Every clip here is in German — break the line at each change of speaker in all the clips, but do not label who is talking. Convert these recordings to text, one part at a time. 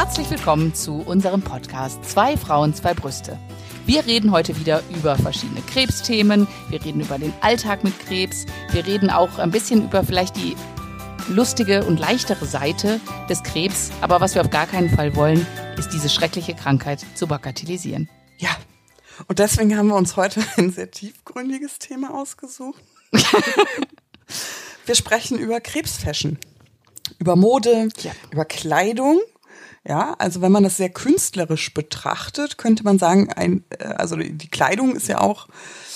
Herzlich willkommen zu unserem Podcast Zwei Frauen, zwei Brüste. Wir reden heute wieder über verschiedene Krebsthemen, wir reden über den Alltag mit Krebs, wir reden auch ein bisschen über vielleicht die lustige und leichtere Seite des Krebs, aber was wir auf gar keinen Fall wollen, ist diese schreckliche Krankheit zu bagatellisieren.
Ja, und deswegen haben wir uns heute ein sehr tiefgründiges Thema ausgesucht. Wir sprechen über Krebsfashion, über Mode, über Kleidung. Ja, also wenn man das sehr künstlerisch betrachtet, könnte man sagen, also die Kleidung ist ja auch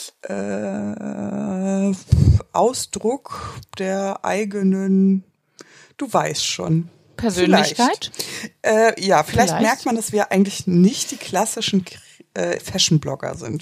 Ausdruck der eigenen, du weißt schon.
Persönlichkeit?
Vielleicht merkt man, dass wir eigentlich nicht die klassischen Fashion-Blogger sind.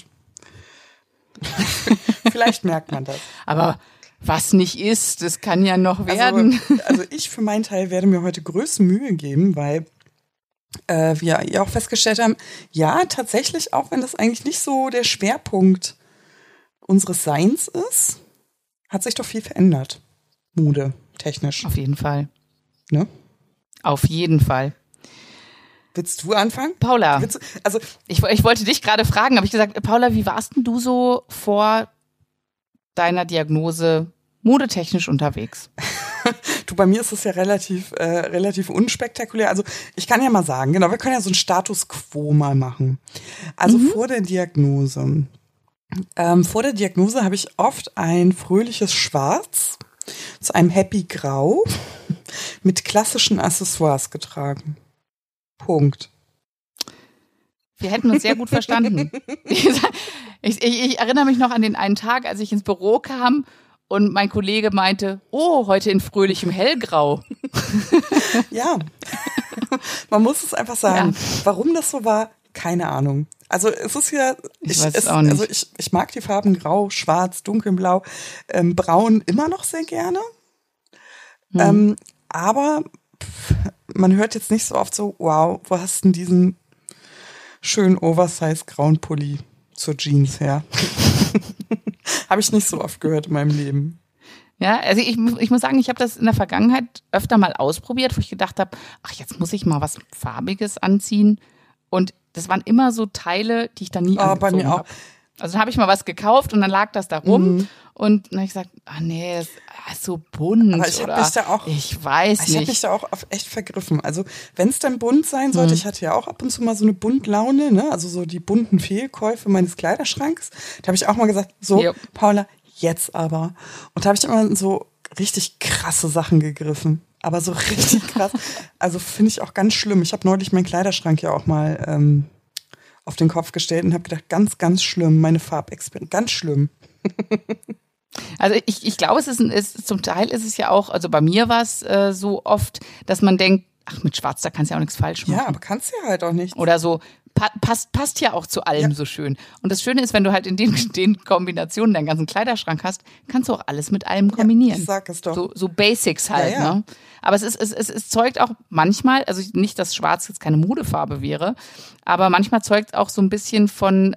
Vielleicht merkt man das.
Aber was nicht ist, das kann ja noch werden.
Also ich für meinen Teil werde mir heute größte Mühe geben, weil wir ja auch festgestellt haben, ja, tatsächlich, auch wenn das eigentlich nicht so der Schwerpunkt unseres Seins ist, hat sich doch viel verändert. Mode, technisch.
Auf jeden Fall.
Ne?
Auf jeden Fall.
Willst du anfangen?
Paula, ich wollte dich gerade fragen, habe ich gesagt, Paula, wie warst denn du so vor deiner Diagnose modetechnisch unterwegs?
Du, bei mir ist es ja relativ unspektakulär. Also ich kann ja mal sagen, genau, wir können ja so einen Status Quo mal machen. Also vor der Diagnose. Vor der Diagnose habe ich oft ein fröhliches Schwarz zu einem Happy Grau mit klassischen Accessoires getragen. Punkt.
Wir hätten uns sehr gut verstanden. Ich erinnere mich noch an den einen Tag, als ich ins Büro kam und mein Kollege meinte, oh, heute in fröhlichem Hellgrau.
Ja, man muss es einfach sagen. Ja. Warum das so war, keine Ahnung. Also es ist ja,
ich weiß es auch nicht.
Also ich mag die Farben Grau, Schwarz, Dunkelblau, Braun immer noch sehr gerne. Aber man hört jetzt nicht so oft so, wow, wo hast du denn diesen schönen Oversize-grauen Pulli zur Jeans her? Habe ich nicht so oft gehört in meinem Leben.
Ja, also ich muss sagen, ich habe das in der Vergangenheit öfter mal ausprobiert, wo ich gedacht habe, ach, jetzt muss ich mal was Farbiges anziehen. Und das waren immer so Teile, die ich dann nie angezogen habe. Bei mir auch. Also dann habe ich mal was gekauft und dann lag das da rum und dann habe ich gesagt, ach nee, das ist so bunt.
Aber ich habe mich da auch,
ich weiß nicht.
Ich habe mich da auch echt vergriffen. Also wenn es dann bunt sein sollte, ich hatte ja auch ab und zu mal so eine Buntlaune, ne? Also so die bunten Fehlkäufe meines Kleiderschranks. Da habe ich auch mal gesagt, so Paula, jetzt aber. Und da habe ich immer so richtig krasse Sachen gegriffen. Aber so richtig krass. Also finde ich auch ganz schlimm. Ich habe neulich meinen Kleiderschrank ja auch mal auf den Kopf gestellt und habe gedacht, ganz, ganz schlimm, meine Farbexperimente, ganz schlimm.
Also ich glaube, zum Teil ist es ja auch, also bei mir war es so oft, dass man denkt, ach, mit Schwarz, da kannst du ja auch nichts falsch machen.
Ja, aber kannst du ja halt auch nicht.
Oder so, passt ja auch zu allem so schön. Und das Schöne ist, wenn du halt in den Kombinationen deinen ganzen Kleiderschrank hast, kannst du auch alles mit allem kombinieren.
Ja, ich sag es doch.
So Basics halt, ne? Aber es zeugt auch manchmal, also nicht, dass Schwarz jetzt keine Modefarbe wäre, aber manchmal zeugt auch so ein bisschen von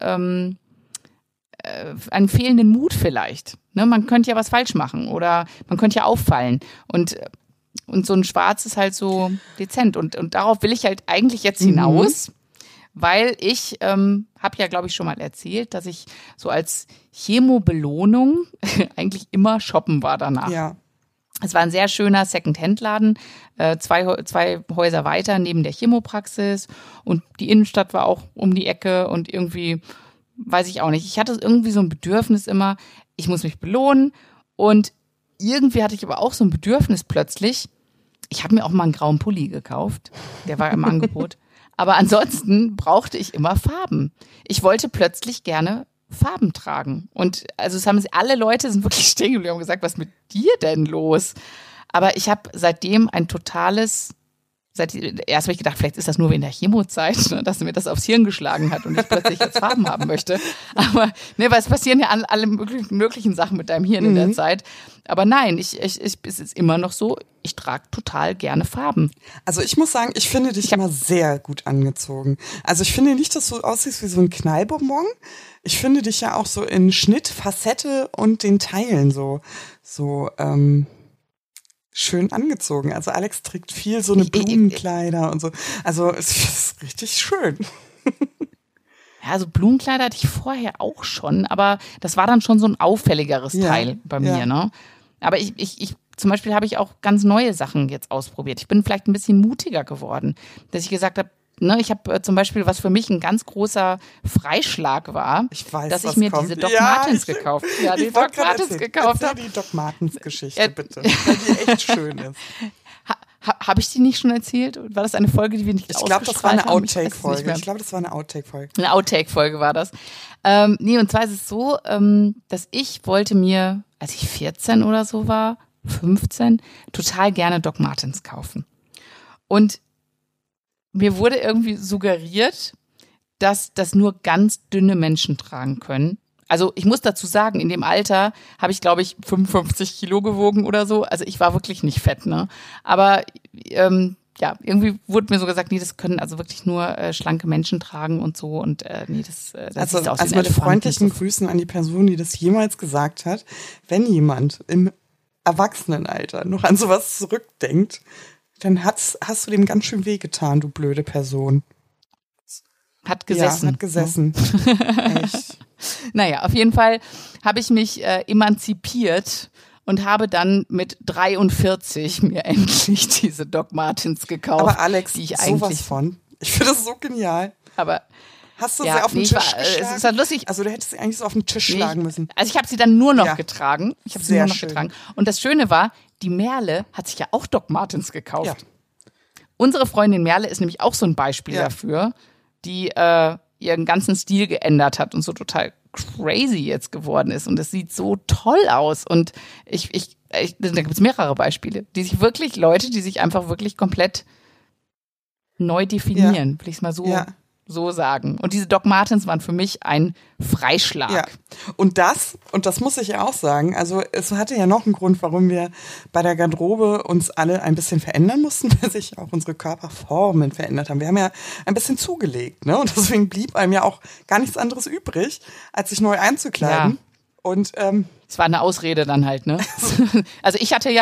einen fehlenden Mut vielleicht. Ne? Man könnte ja was falsch machen oder man könnte ja auffallen. Und so ein Schwarz ist halt so dezent. Und darauf will ich halt eigentlich jetzt hinaus, weil ich habe ja, glaube ich, schon mal erzählt, dass ich so als Chemo-Belohnung eigentlich immer shoppen war danach.
Ja.
Es war ein sehr schöner Second-Hand-Laden, zwei Häuser weiter neben der Chemopraxis und die Innenstadt war auch um die Ecke und irgendwie, weiß ich auch nicht, ich hatte irgendwie so ein Bedürfnis immer, ich muss mich belohnen und irgendwie hatte ich aber auch so ein Bedürfnis plötzlich, ich habe mir auch mal einen grauen Pulli gekauft, der war im Angebot, aber ansonsten brauchte ich immer Farben. Ich wollte plötzlich gerne Farben tragen. Und also alle Leute sind wirklich stehen geblieben und gesagt, was ist mit dir denn los? Aber ich habe seitdem erst habe ich gedacht, vielleicht ist das nur wegen der Chemozeit, ne, dass mir das aufs Hirn geschlagen hat und ich plötzlich jetzt Farben haben möchte. Aber weil es passieren ja alle möglichen Sachen mit deinem Hirn in der Zeit. Aber nein, es ist immer noch so, ich trage total gerne Farben.
Also ich muss sagen, ich finde dich immer sehr gut angezogen. Also ich finde nicht, dass du aussiehst wie so ein Knallbonbon. Ich finde dich ja auch so in Schnitt, Facette und den Teilen so schön angezogen. Also Alex trägt viel so eine Blumenkleider und so. Also es ist richtig schön.
Ja, so Blumenkleider hatte ich vorher auch schon, aber das war dann schon so ein auffälligeres Teil bei mir, ne? Aber ich zum Beispiel habe ich auch ganz neue Sachen jetzt ausprobiert. Ich bin vielleicht ein bisschen mutiger geworden, dass ich gesagt habe, ne, ich habe zum Beispiel, was für mich ein ganz großer Freischlag war, dass ich mir diese Doc Martens gekauft habe. Ja, die Doc Martens gekauft habe.
Die Doc Martens Geschichte bitte, weil die echt schön ist.
Habe ich die nicht schon erzählt? War das eine Folge, die wir nicht
ausgestrahlt haben? Ich glaube, das war eine Outtake-Folge. Ich glaube, das war eine Outtake-Folge.
Eine Outtake-Folge war das. Nee, und zwar ist es so, dass ich wollte mir, als ich 14 oder so war, 15, total gerne Doc Martens kaufen. Und mir wurde irgendwie suggeriert, dass das nur ganz dünne Menschen tragen können. Also ich muss dazu sagen, in dem Alter habe ich, glaube ich, 55 Kilo gewogen oder so. Also ich war wirklich nicht fett, ne? Aber ja, irgendwie wurde mir so gesagt, nee, das können also wirklich nur schlanke Menschen tragen und so. Und nee, das
also,
sieht aus
also mit freundlichen Grüßen an die Person, die das jemals gesagt hat. Wenn jemand im Erwachsenenalter noch an sowas zurückdenkt, dann hast du dem ganz schön wehgetan, du blöde Person.
Hat gesessen.
Ja, hat gesessen. Echt.
Naja, auf jeden Fall habe ich mich emanzipiert und habe dann mit 43 mir endlich diese Doc Martens gekauft.
Aber Alex,
die ich
sowas von. Ich finde das so genial.
Aber
hast du sie auf den Tisch geschlagen?
Es ist halt lustig.
Also du hättest sie eigentlich so auf den Tisch schlagen müssen.
Also ich habe sie dann nur noch getragen. Ich habe sie nur noch getragen. Und das Schöne war, die Merle hat sich ja auch Doc Martens gekauft. Ja. Unsere Freundin Merle ist nämlich auch so ein Beispiel dafür, die ihren ganzen Stil geändert hat und so total crazy jetzt geworden ist. Und es sieht so toll aus. Und da gibt es mehrere Beispiele, Leute, die sich einfach wirklich komplett neu definieren, will ich es mal so sagen. Und diese Doc Martens waren für mich ein Freischlag.
Ja. Und das muss ich ja auch sagen, also es hatte ja noch einen Grund, warum wir bei der Garderobe uns alle ein bisschen verändern mussten, weil sich auch unsere Körperformen verändert haben. Wir haben ja ein bisschen zugelegt, ne? Und deswegen blieb einem ja auch gar nichts anderes übrig, als sich neu einzukleiden.
Ja.
Und
es war eine Ausrede dann halt, ne? Also ich habe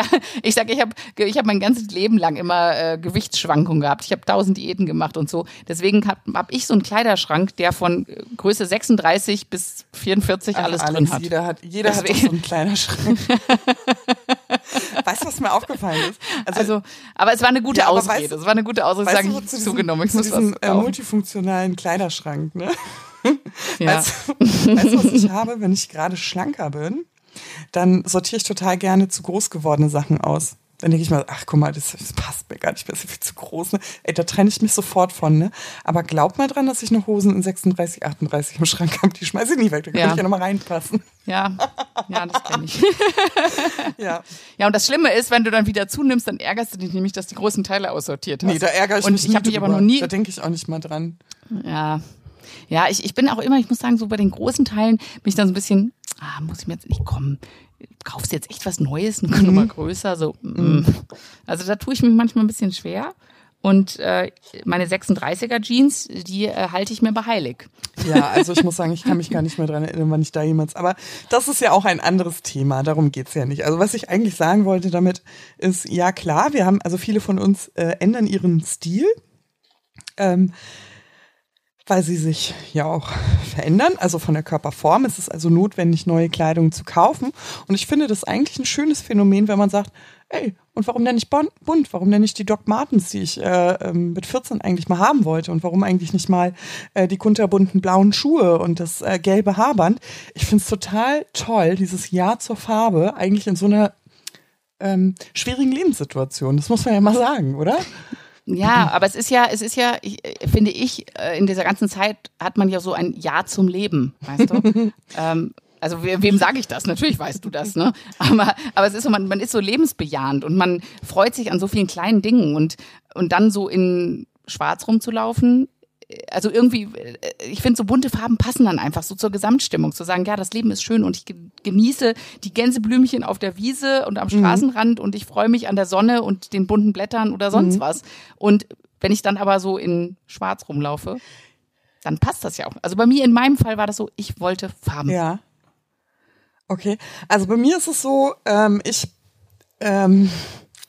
mein ganzes Leben lang immer Gewichtsschwankungen gehabt. Ich habe 1000 Diäten gemacht und so. Deswegen hab ich so einen Kleiderschrank, der von Größe 36 bis 44 alles drin hat.
Jeder hat doch so einen Kleiderschrank. Weißt du, was mir aufgefallen ist?
Also aber es war eine gute Ausrede. Es war eine gute Ausrede, sagen ich zugenommen. Ich muss
diesen multifunktionalen Kleiderschrank, ne? Ja. Weißt du, was ich habe, wenn ich gerade schlanker bin? Dann sortiere ich total gerne zu groß gewordene Sachen aus. Dann denke ich mal, ach guck mal, das passt mir gar nicht mehr, das ist viel zu groß. Ne? Ey, da trenne ich mich sofort von. Ne? Aber glaub mal dran, dass ich noch Hosen in 36, 38 im Schrank habe. Die schmeiße ich nicht weg, da kann ich ja nochmal reinpassen.
Ja, das kenne ich.
Ja,
und das Schlimme ist, wenn du dann wieder zunimmst, dann ärgerst du dich nämlich, dass du die großen Teile aussortiert hast.
Nee, da ärgere ich mich
nicht drüber. Aber noch nie.
Da denke ich auch nicht mal dran.
Ja, ich bin auch immer, ich muss sagen, so bei den großen Teilen bin ich dann so ein bisschen, muss ich mir jetzt nicht kommen, kaufst du jetzt echt was Neues, eine Nummer größer, so. Also da tue ich mich manchmal ein bisschen schwer. Und meine 36er Jeans, die halte ich mir bei heilig.
Ja, also ich muss sagen, ich kann mich gar nicht mehr dran erinnern, wann ich da jemals, aber das ist ja auch ein anderes Thema, darum geht's ja nicht. Also was ich eigentlich sagen wollte damit ist, ja klar, also viele von uns ändern ihren Stil, weil sie sich ja auch verändern, also von der Körperform. Es ist also notwendig, neue Kleidung zu kaufen. Und ich finde das eigentlich ein schönes Phänomen, wenn man sagt, ey, und warum denn nicht bunt? Warum denn nicht die Doc Martens, die ich mit 14 eigentlich mal haben wollte? Und warum eigentlich nicht mal die kunterbunten blauen Schuhe und das gelbe Haarband? Ich finde es total toll, dieses Ja zur Farbe, eigentlich in so einer schwierigen Lebenssituation. Das muss man ja mal sagen, oder?
Ja, aber es ist ja, finde ich, in dieser ganzen Zeit hat man ja so ein Ja zum Leben, weißt du? Also wem sage ich das? Natürlich weißt du das, ne? Aber es ist so, man ist so lebensbejahend und man freut sich an so vielen kleinen Dingen und dann so in Schwarz rumzulaufen. Also irgendwie, ich finde, so bunte Farben passen dann einfach so zur Gesamtstimmung. Zu sagen, ja, das Leben ist schön und ich genieße die Gänseblümchen auf der Wiese und am Straßenrand und ich freue mich an der Sonne und den bunten Blättern oder sonst was. Und wenn ich dann aber so in Schwarz rumlaufe, dann passt das ja auch. Also bei mir, in meinem Fall war das so, ich wollte Farben.
Ja. Okay. Also bei mir ist es so,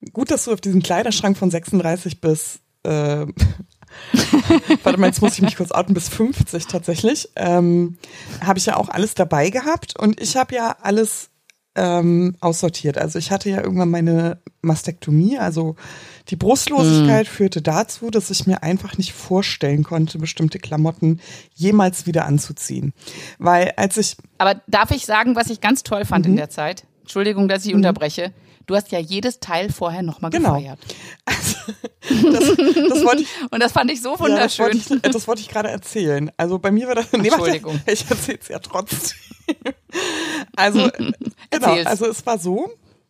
Gut, dass du auf diesen Kleiderschrank von 36 bis, warte mal, jetzt muss ich mich kurz outen, bis 50 tatsächlich, habe ich ja auch alles dabei gehabt und ich habe ja alles aussortiert. Also ich hatte ja irgendwann meine Mastektomie, also die Brustlosigkeit führte dazu, dass ich mir einfach nicht vorstellen konnte, bestimmte Klamotten jemals wieder anzuziehen. Weil als ich...
Aber darf ich sagen, was ich ganz toll fand in der Zeit? Entschuldigung, dass ich unterbreche. Du hast ja jedes Teil vorher nochmal gefeiert.
Also, das wollte ich,
und das fand ich so wunderschön.
Ja, das wollte ich gerade erzählen. Also bei mir war das...
Entschuldigung.
Ich erzähle es ja trotzdem. Also, genau, also es war so,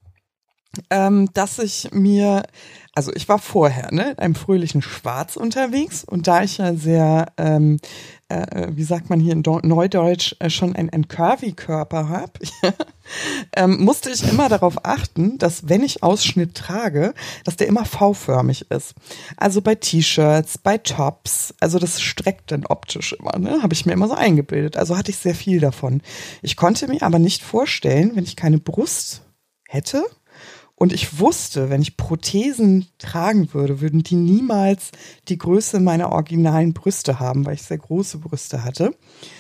dass ich war vorher in einem fröhlichen Schwarz unterwegs und da ich ja sehr, wie sagt man hier in Neudeutsch, schon einen Curvy-Körper habe, musste ich immer darauf achten, dass wenn ich Ausschnitt trage, dass der immer V-förmig ist. Also bei T-Shirts, bei Tops, also das streckt dann optisch immer, ne? Habe ich mir immer so eingebildet. Also hatte ich sehr viel davon. Ich konnte mir aber nicht vorstellen, wenn ich keine Brust hätte, und ich wusste, wenn ich Prothesen tragen würde, würden die niemals die Größe meiner originalen Brüste haben, weil ich sehr große Brüste hatte.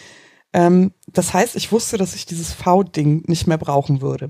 Das heißt, ich wusste, dass ich dieses V-Ding nicht mehr brauchen würde.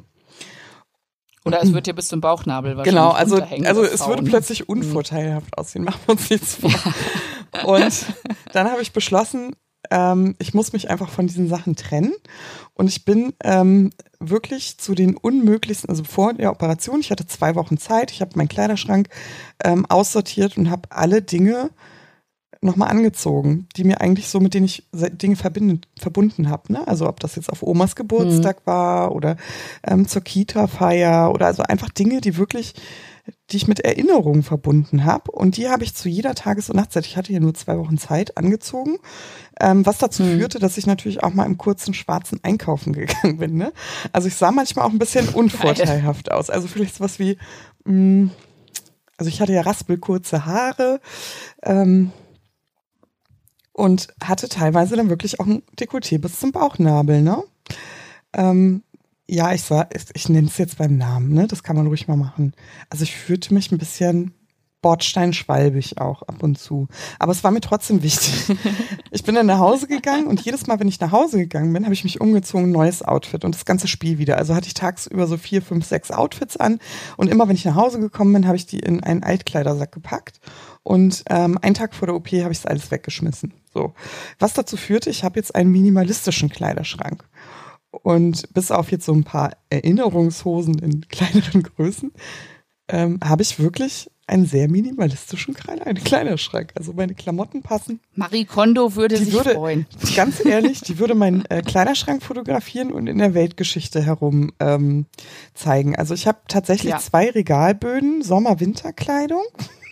Oder es wird dir bis zum Bauchnabel wahrscheinlich
Genau, also es
V,
würde plötzlich unvorteilhaft aussehen, machen wir uns nichts vor. Ja. Und dann habe ich beschlossen, ich muss mich einfach von diesen Sachen trennen. Und ich bin wirklich zu den unmöglichsten, also vor der Operation, ich hatte 2 Wochen Zeit, ich habe meinen Kleiderschrank aussortiert und habe alle Dinge nochmal angezogen, die mir eigentlich so, mit denen ich Dinge verbunden habe. Ne? Also ob das jetzt auf Omas Geburtstag war oder zur Kita-Feier oder also einfach Dinge, die ich mit Erinnerungen verbunden habe. Und die habe ich zu jeder Tages- und Nachtzeit, ich hatte hier nur 2 Wochen Zeit, angezogen. Was dazu führte, dass ich natürlich auch mal im kurzen Schwarzen einkaufen gegangen bin. Ne? Also ich sah manchmal auch ein bisschen unvorteilhaft aus. Also vielleicht sowas wie, also ich hatte ja raspelkurze Haare und hatte teilweise dann wirklich auch ein Dekolleté bis zum Bauchnabel. Ne? Ja, ich nenne es jetzt beim Namen, ne? Das kann man ruhig mal machen. Also ich fühlte mich ein bisschen bordsteinschwalbig auch ab und zu. Aber es war mir trotzdem wichtig. Ich bin dann nach Hause gegangen und jedes Mal, wenn ich nach Hause gegangen bin, habe ich mich umgezogen, neues Outfit und das ganze Spiel wieder. Also hatte ich tagsüber so 4, 5, 6 Outfits an und immer, wenn ich nach Hause gekommen bin, habe ich die in einen Altkleidersack gepackt und einen Tag vor der OP habe ich es alles weggeschmissen. So, was dazu führte, ich habe jetzt einen minimalistischen Kleiderschrank. Und bis auf jetzt so ein paar Erinnerungshosen in kleineren Größen, habe ich wirklich einen sehr minimalistischen Kleiderschrank. Also meine Klamotten passen.
Marie Kondo würde sich freuen.
Ganz ehrlich, die würde meinen Kleiderschrank fotografieren und in der Weltgeschichte herum zeigen. Also ich habe tatsächlich 2 Regalböden, Sommer-Winterkleidung.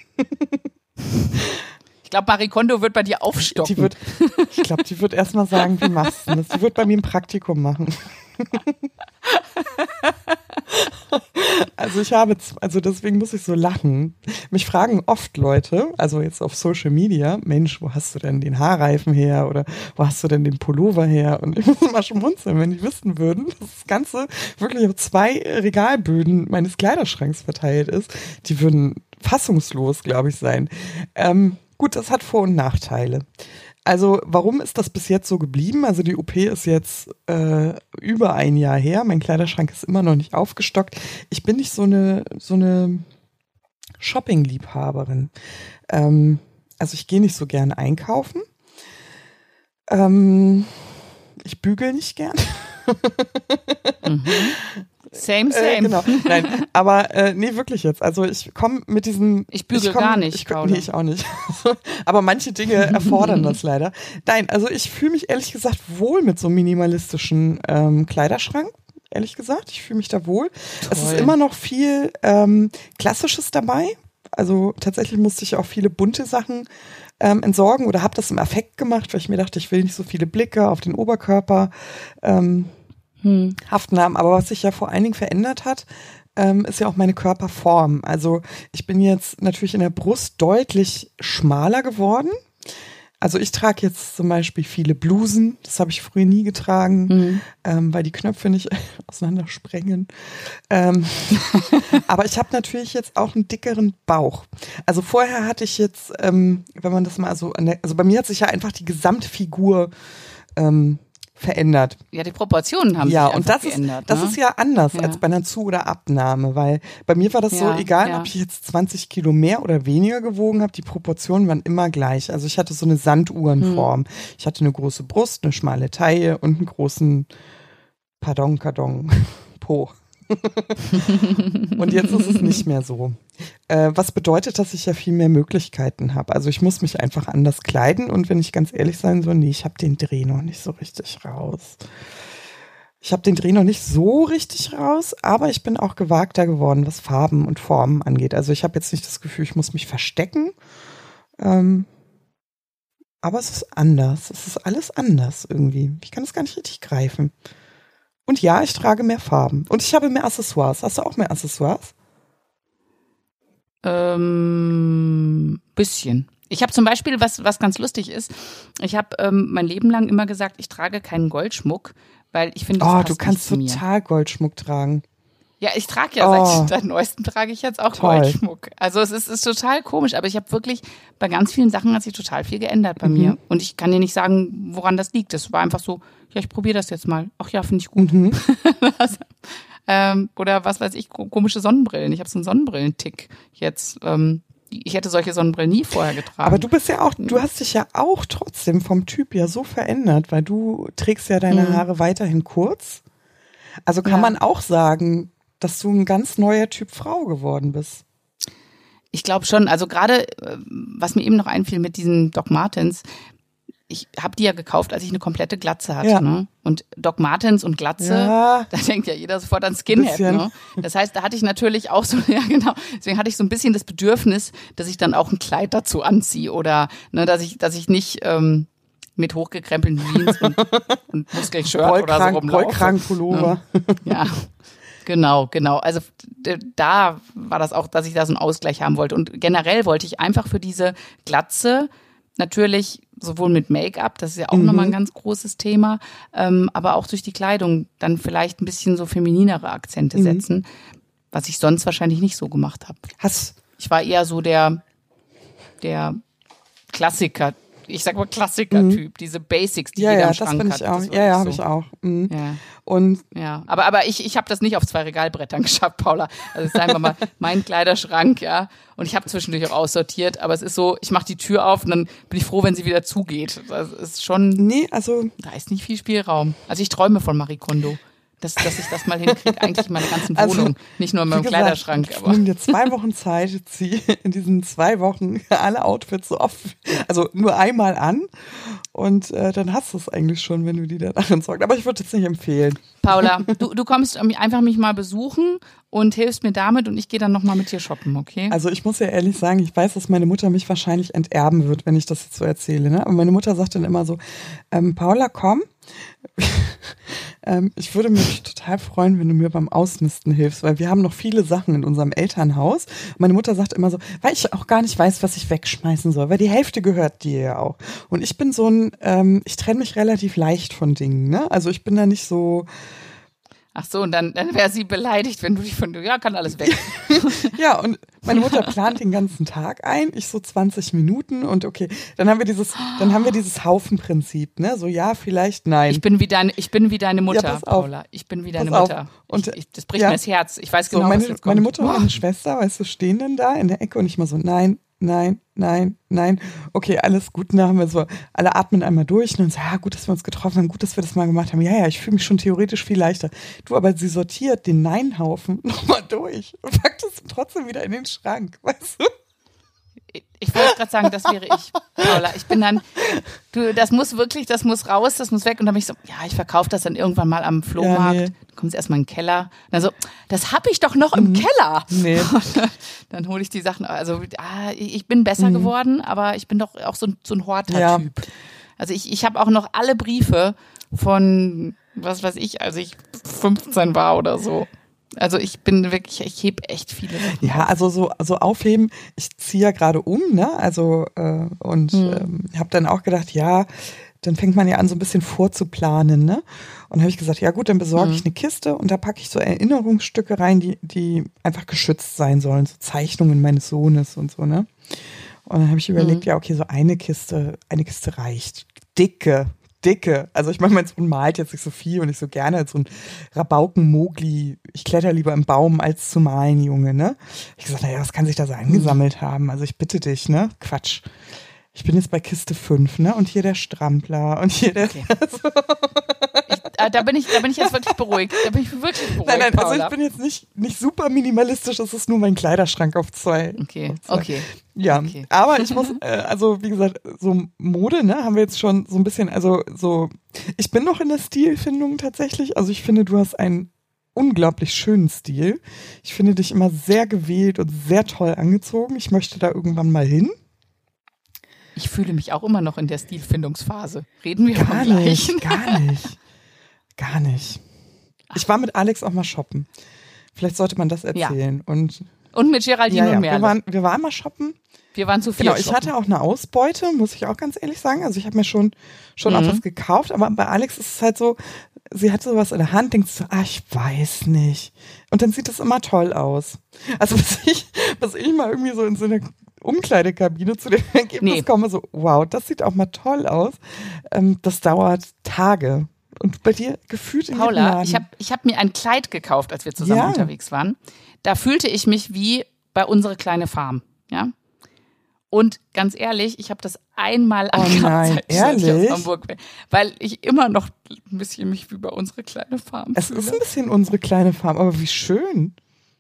Ich glaube, Marie Kondo wird bei dir aufstocken.
Ich glaube, die wird erstmal sagen, wie machst du das? Die wird bei mir ein Praktikum machen. Also deswegen muss ich so lachen. Mich fragen oft Leute, also jetzt auf Social Media, Mensch, wo hast du denn den Haarreifen her oder wo hast du denn den Pullover her? Und ich muss immer schmunzeln, wenn die wissen würden, dass das Ganze wirklich auf 2 Regalböden meines Kleiderschranks verteilt ist. Die würden fassungslos, glaube ich, sein. Gut, das hat Vor- und Nachteile. Also warum ist das bis jetzt so geblieben? Also die OP ist jetzt über ein Jahr her. Mein Kleiderschrank ist immer noch nicht aufgestockt. Ich bin nicht so eine Shopping-Liebhaberin. Also ich gehe nicht so gern einkaufen. Ich bügel nicht gern.
Same.
Genau. Nein, aber nee, wirklich jetzt. Also ich komme mit diesem...
Ich bügel gar nicht,
Nee, ich auch nicht. Aber manche Dinge erfordern das leider. Nein, also ich fühle mich ehrlich gesagt wohl mit so einem minimalistischen Kleiderschrank. Ehrlich gesagt, ich fühle mich da wohl. Toll. Es ist immer noch viel Klassisches dabei. Also tatsächlich musste ich auch viele bunte Sachen entsorgen oder habe das im Affekt gemacht, weil ich mir dachte, ich will nicht so viele Blicke auf den Oberkörper haften haben. Aber was sich ja vor allen Dingen verändert hat, ist ja auch meine Körperform. Also ich bin jetzt natürlich in der Brust deutlich schmaler geworden. Also ich trage jetzt zum Beispiel viele Blusen, das habe ich früher nie getragen, weil die Knöpfe nicht auseinandersprengen. Aber ich habe natürlich jetzt auch einen dickeren Bauch. Also vorher hatte ich jetzt, wenn man das mal so, also bei mir hat sich ja einfach die Gesamtfigur verändert.
Ja, die Proportionen haben sich einfach geändert.
Das ist ja anders als bei einer Zu- oder Abnahme, weil bei mir war das so, egal ob ich jetzt 20 Kilo mehr oder weniger gewogen habe, die Proportionen waren immer gleich. Also ich hatte so eine Sanduhrenform. Ich hatte eine große Brust, eine schmale Taille und einen großen Po. Und jetzt ist es nicht mehr so. Was bedeutet, dass ich ja viel mehr Möglichkeiten habe. Also ich muss mich einfach anders kleiden und wenn ich ganz ehrlich sein soll, nee, ich habe den Dreh noch nicht so richtig raus. Aber ich bin auch gewagter geworden, was Farben und Formen angeht. Also ich habe jetzt nicht das Gefühl, ich muss mich verstecken. Aber es ist anders. Es ist alles anders irgendwie. Ich kann es gar nicht richtig greifen. Und ja, ich trage mehr Farben. Und ich habe mehr Accessoires. Hast du auch mehr Accessoires?
Bisschen. Ich habe zum Beispiel, was ganz lustig ist, ich habe mein Leben lang immer gesagt, ich trage keinen Goldschmuck, weil ich finde, das passt
du kannst
nicht zu
total Goldschmuck tragen.
Ja, ich trage ja seit neuestem trage ich jetzt auch
toll.
Goldschmuck. Also es ist total komisch, aber ich habe wirklich, bei ganz vielen Sachen hat sich total viel geändert bei mir. Und ich kann dir nicht sagen, woran das liegt. Das war einfach so, ja, ich probiere das jetzt mal. Ach ja, finde ich gut. Oder was weiß ich, komische Sonnenbrillen. Ich habe so einen Sonnenbrillentick jetzt. Ich hätte solche Sonnenbrillen nie vorher getragen.
Aber du hast dich ja auch trotzdem vom Typ ja so verändert, weil du trägst ja deine Haare weiterhin kurz. Also kann man auch sagen, dass du ein ganz neuer Typ Frau geworden bist.
Ich glaube schon. Also gerade, was mir eben noch einfiel mit diesen Doc Martens, ich habe die ja gekauft, als ich eine komplette Glatze hatte.
Ja.
Ne? Und Doc Martens und Glatze, da denkt ja jeder sofort an Skinhead. Ne? Das heißt, da hatte ich natürlich auch so, ja genau, deswegen hatte ich so ein bisschen das Bedürfnis, dass ich dann auch ein Kleid dazu anziehe oder ne, dass ich nicht mit hochgekrempelten Jeans und Muskelshirt oder so rumlaufe.
Rollkragenpullover.
Ja. Genau. Also da war das auch, dass ich da so einen Ausgleich haben wollte. Und generell wollte ich einfach für diese Glatze natürlich sowohl mit Make-up, das ist ja auch nochmal ein ganz großes Thema, aber auch durch die Kleidung dann vielleicht ein bisschen so femininere Akzente setzen, was ich sonst wahrscheinlich nicht so gemacht habe. Ich war eher so der Klassiker. Ich sag mal Klassiker-Typ, diese Basics, die jeder im Schrank hat.
Habe ich auch.
Ja.
Und
aber ich habe das nicht auf 2 Regalbrettern geschafft, Paula. Also sagen wir mal, mein Kleiderschrank, ja. Und ich habe zwischendurch auch aussortiert, aber es ist so, ich mache die Tür auf und dann bin ich froh, wenn sie wieder zugeht. Das ist schon, da ist nicht viel Spielraum. Also ich träume von Marie Kondo. Dass ich das mal hinkriege, eigentlich in meiner ganzen Wohnung, nicht nur in meinem Kleiderschrank.
Aber nimm dir 2 Wochen Zeit, zieh in diesen 2 Wochen alle Outfits so oft, also nur einmal an und dann hast du es eigentlich schon, wenn du die danach entsorgst. Aber ich würde es nicht empfehlen.
Paula, du kommst einfach mich mal besuchen und hilfst mir damit und ich gehe dann nochmal mit dir shoppen, okay?
Also ich muss ja ehrlich sagen, ich weiß, dass meine Mutter mich wahrscheinlich enterben wird, wenn ich das jetzt so erzähle. Ne? Aber meine Mutter sagt dann immer so, Paula, komm. Ich würde mich total freuen, wenn du mir beim Ausmisten hilfst, weil wir haben noch viele Sachen in unserem Elternhaus. Meine Mutter sagt immer so, weil ich auch gar nicht weiß, was ich wegschmeißen soll, weil die Hälfte gehört dir ja auch. Und ich bin so ich trenne mich relativ leicht von Dingen, ne? Also ich bin da nicht so.
Ach so, und dann wäre sie beleidigt, wenn du dich kann alles weg.
Ja, und meine Mutter plant den ganzen Tag ein, ich so 20 Minuten und okay, dann haben wir dieses Haufenprinzip, ne? So ja, vielleicht nein.
Ich bin wie deine Mutter,
ja,
Paula. Ich bin wie deine Mutter. Und das bricht mir das Herz. Ich weiß genau, was jetzt kommt.
Meine Mutter und meine Schwester, weißt du, stehen dann da in der Ecke und ich mal so, nein. Okay, alles gut. Dann haben wir so, alle atmen einmal durch und dann so, ja, gut, dass wir uns getroffen haben, gut, dass wir das mal gemacht haben. Ja, ich fühle mich schon theoretisch viel leichter. Du, aber sie sortiert den Nein-Haufen nochmal durch und packt es trotzdem wieder in den Schrank, weißt du?
Ich wollte gerade sagen, das wäre ich, Paula. Ich bin dann, das muss raus, das muss weg. Und dann bin ich so, ja, ich verkaufe das dann irgendwann mal am Flohmarkt. Ja, nee. Dann kommt es erstmal in den Keller. Und dann so, das habe ich doch noch im Keller.
Nee.
Dann hole ich die Sachen. Also ich bin besser geworden, aber ich bin doch auch so ein Horter-Typ. Ja. Also ich habe auch noch alle Briefe von, was weiß ich, als ich 15 war oder so. Also ich bin wirklich, ich hebe echt viele Sachen.
Ja, also so aufheben, ich ziehe ja gerade um, ne? Also habe dann auch gedacht, ja, dann fängt man ja an, so ein bisschen vorzuplanen, ne? Und habe ich gesagt, ja gut, dann besorge ich eine Kiste und da packe ich so Erinnerungsstücke rein, die einfach geschützt sein sollen, so Zeichnungen meines Sohnes und so, ne? Und dann habe ich überlegt, ja, okay, so eine Kiste reicht. Dicke. Also ich meine, mein Sohn malt jetzt nicht so viel und nicht so gerne als so ein Rabauken-Mogli. Ich kletter lieber im Baum, als zu malen, Junge, ne? Ich gesagt, naja, was kann sich da so angesammelt haben? Also ich bitte dich, ne? Quatsch. Ich bin jetzt bei Kiste 5, ne? Und hier der Strampler und hier der...
Okay. Da bin ich jetzt wirklich beruhigt. Da bin ich wirklich beruhigt,
Nein,
Paula.
also ich bin jetzt nicht super minimalistisch, es ist nur mein Kleiderschrank auf 2.
Okay.
Ja,
okay.
aber ich muss, also wie gesagt, so Mode, ne, haben wir jetzt schon so ein bisschen, also so, ich bin noch in der Stilfindung tatsächlich, also ich finde, du hast einen unglaublich schönen Stil. Ich finde dich immer sehr gewählt und sehr toll angezogen. Ich möchte da irgendwann mal hin.
Ich fühle mich auch immer noch in der Stilfindungsphase. Reden wir vom Gleichen?
Gar nicht. Ich war mit Alex auch mal shoppen. Vielleicht sollte man das erzählen.
Ja. Und mit Geraldine und Merle.
Wir waren mal shoppen.
Wir waren zu viel
Genau,
shoppen.
Ich hatte auch eine Ausbeute, muss ich auch ganz ehrlich sagen. Also ich habe mir schon auch was gekauft, aber bei Alex ist es halt so, sie hat sowas in der Hand, denkt so, ich weiß nicht. Und dann sieht es immer toll aus. Also was ich mal irgendwie so in so einer Umkleidekabine zu dem Ergebnis komme, so, wow, das sieht auch mal toll aus. Das dauert Tage. Und bei dir gefühlt in
Paula, ich hab mir ein Kleid gekauft, als wir zusammen unterwegs waren. Da fühlte ich mich wie bei Unsere kleine Farm. Ja. Und ganz ehrlich, ich habe das einmal angehabt, seit ich aus Hamburg bin, weil ich immer noch ein bisschen mich wie bei Unsere kleine Farm fühle.
Es ist ein bisschen Unsere kleine Farm, aber wie schön.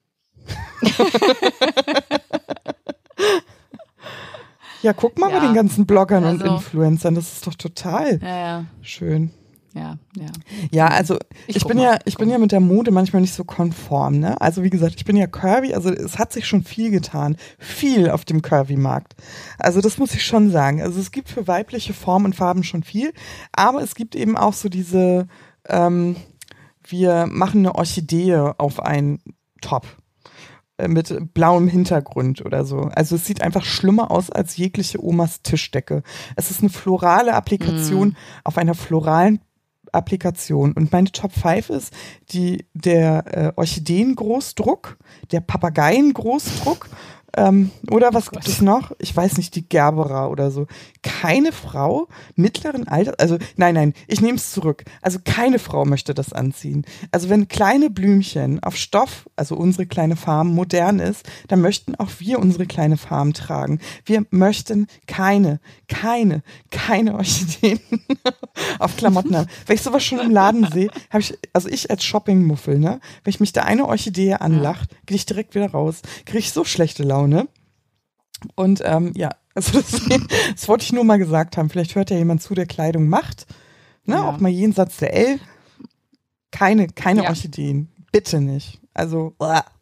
Ja, guck mal bei den ganzen Bloggern und Influencern, das ist doch total schön. Ja, also ich bin ja mit der Mode manchmal nicht so konform, ne? Also wie gesagt, ich bin ja curvy, also es hat sich schon viel getan. Viel auf dem Curvy-Markt. Also das muss ich schon sagen. Also es gibt für weibliche Formen und Farben schon viel, aber es gibt eben auch so diese, wir machen eine Orchidee auf einen Top mit blauem Hintergrund oder so. Also es sieht einfach schlimmer aus als jegliche Omas Tischdecke. Es ist eine florale Applikation auf einer floralen Applikation. Und meine Top 5 ist der Orchideen-Großdruck, der Papageien-Großdruck, oder was gibt es noch? Ich weiß nicht, die Gerbera oder so. Keine Frau mittleren Alters, also nein, ich nehme es zurück. Also keine Frau möchte das anziehen. Also wenn kleine Blümchen auf Stoff, also unsere kleine Farm, modern ist, dann möchten auch wir unsere kleine Farm tragen. Wir möchten keine Orchideen auf Klamotten haben. Wenn ich sowas schon im Laden sehe, ich als Shoppingmuffel, ne, wenn ich mich da eine Orchidee anlacht, gehe ich direkt wieder raus. Kriege ich so schlechte Laune. Und also das wollte ich nur mal gesagt haben. Vielleicht hört ja jemand zu, der Kleidung macht. Ne, auch mal jenseits der L. Keine Orchideen. Bitte nicht. Also,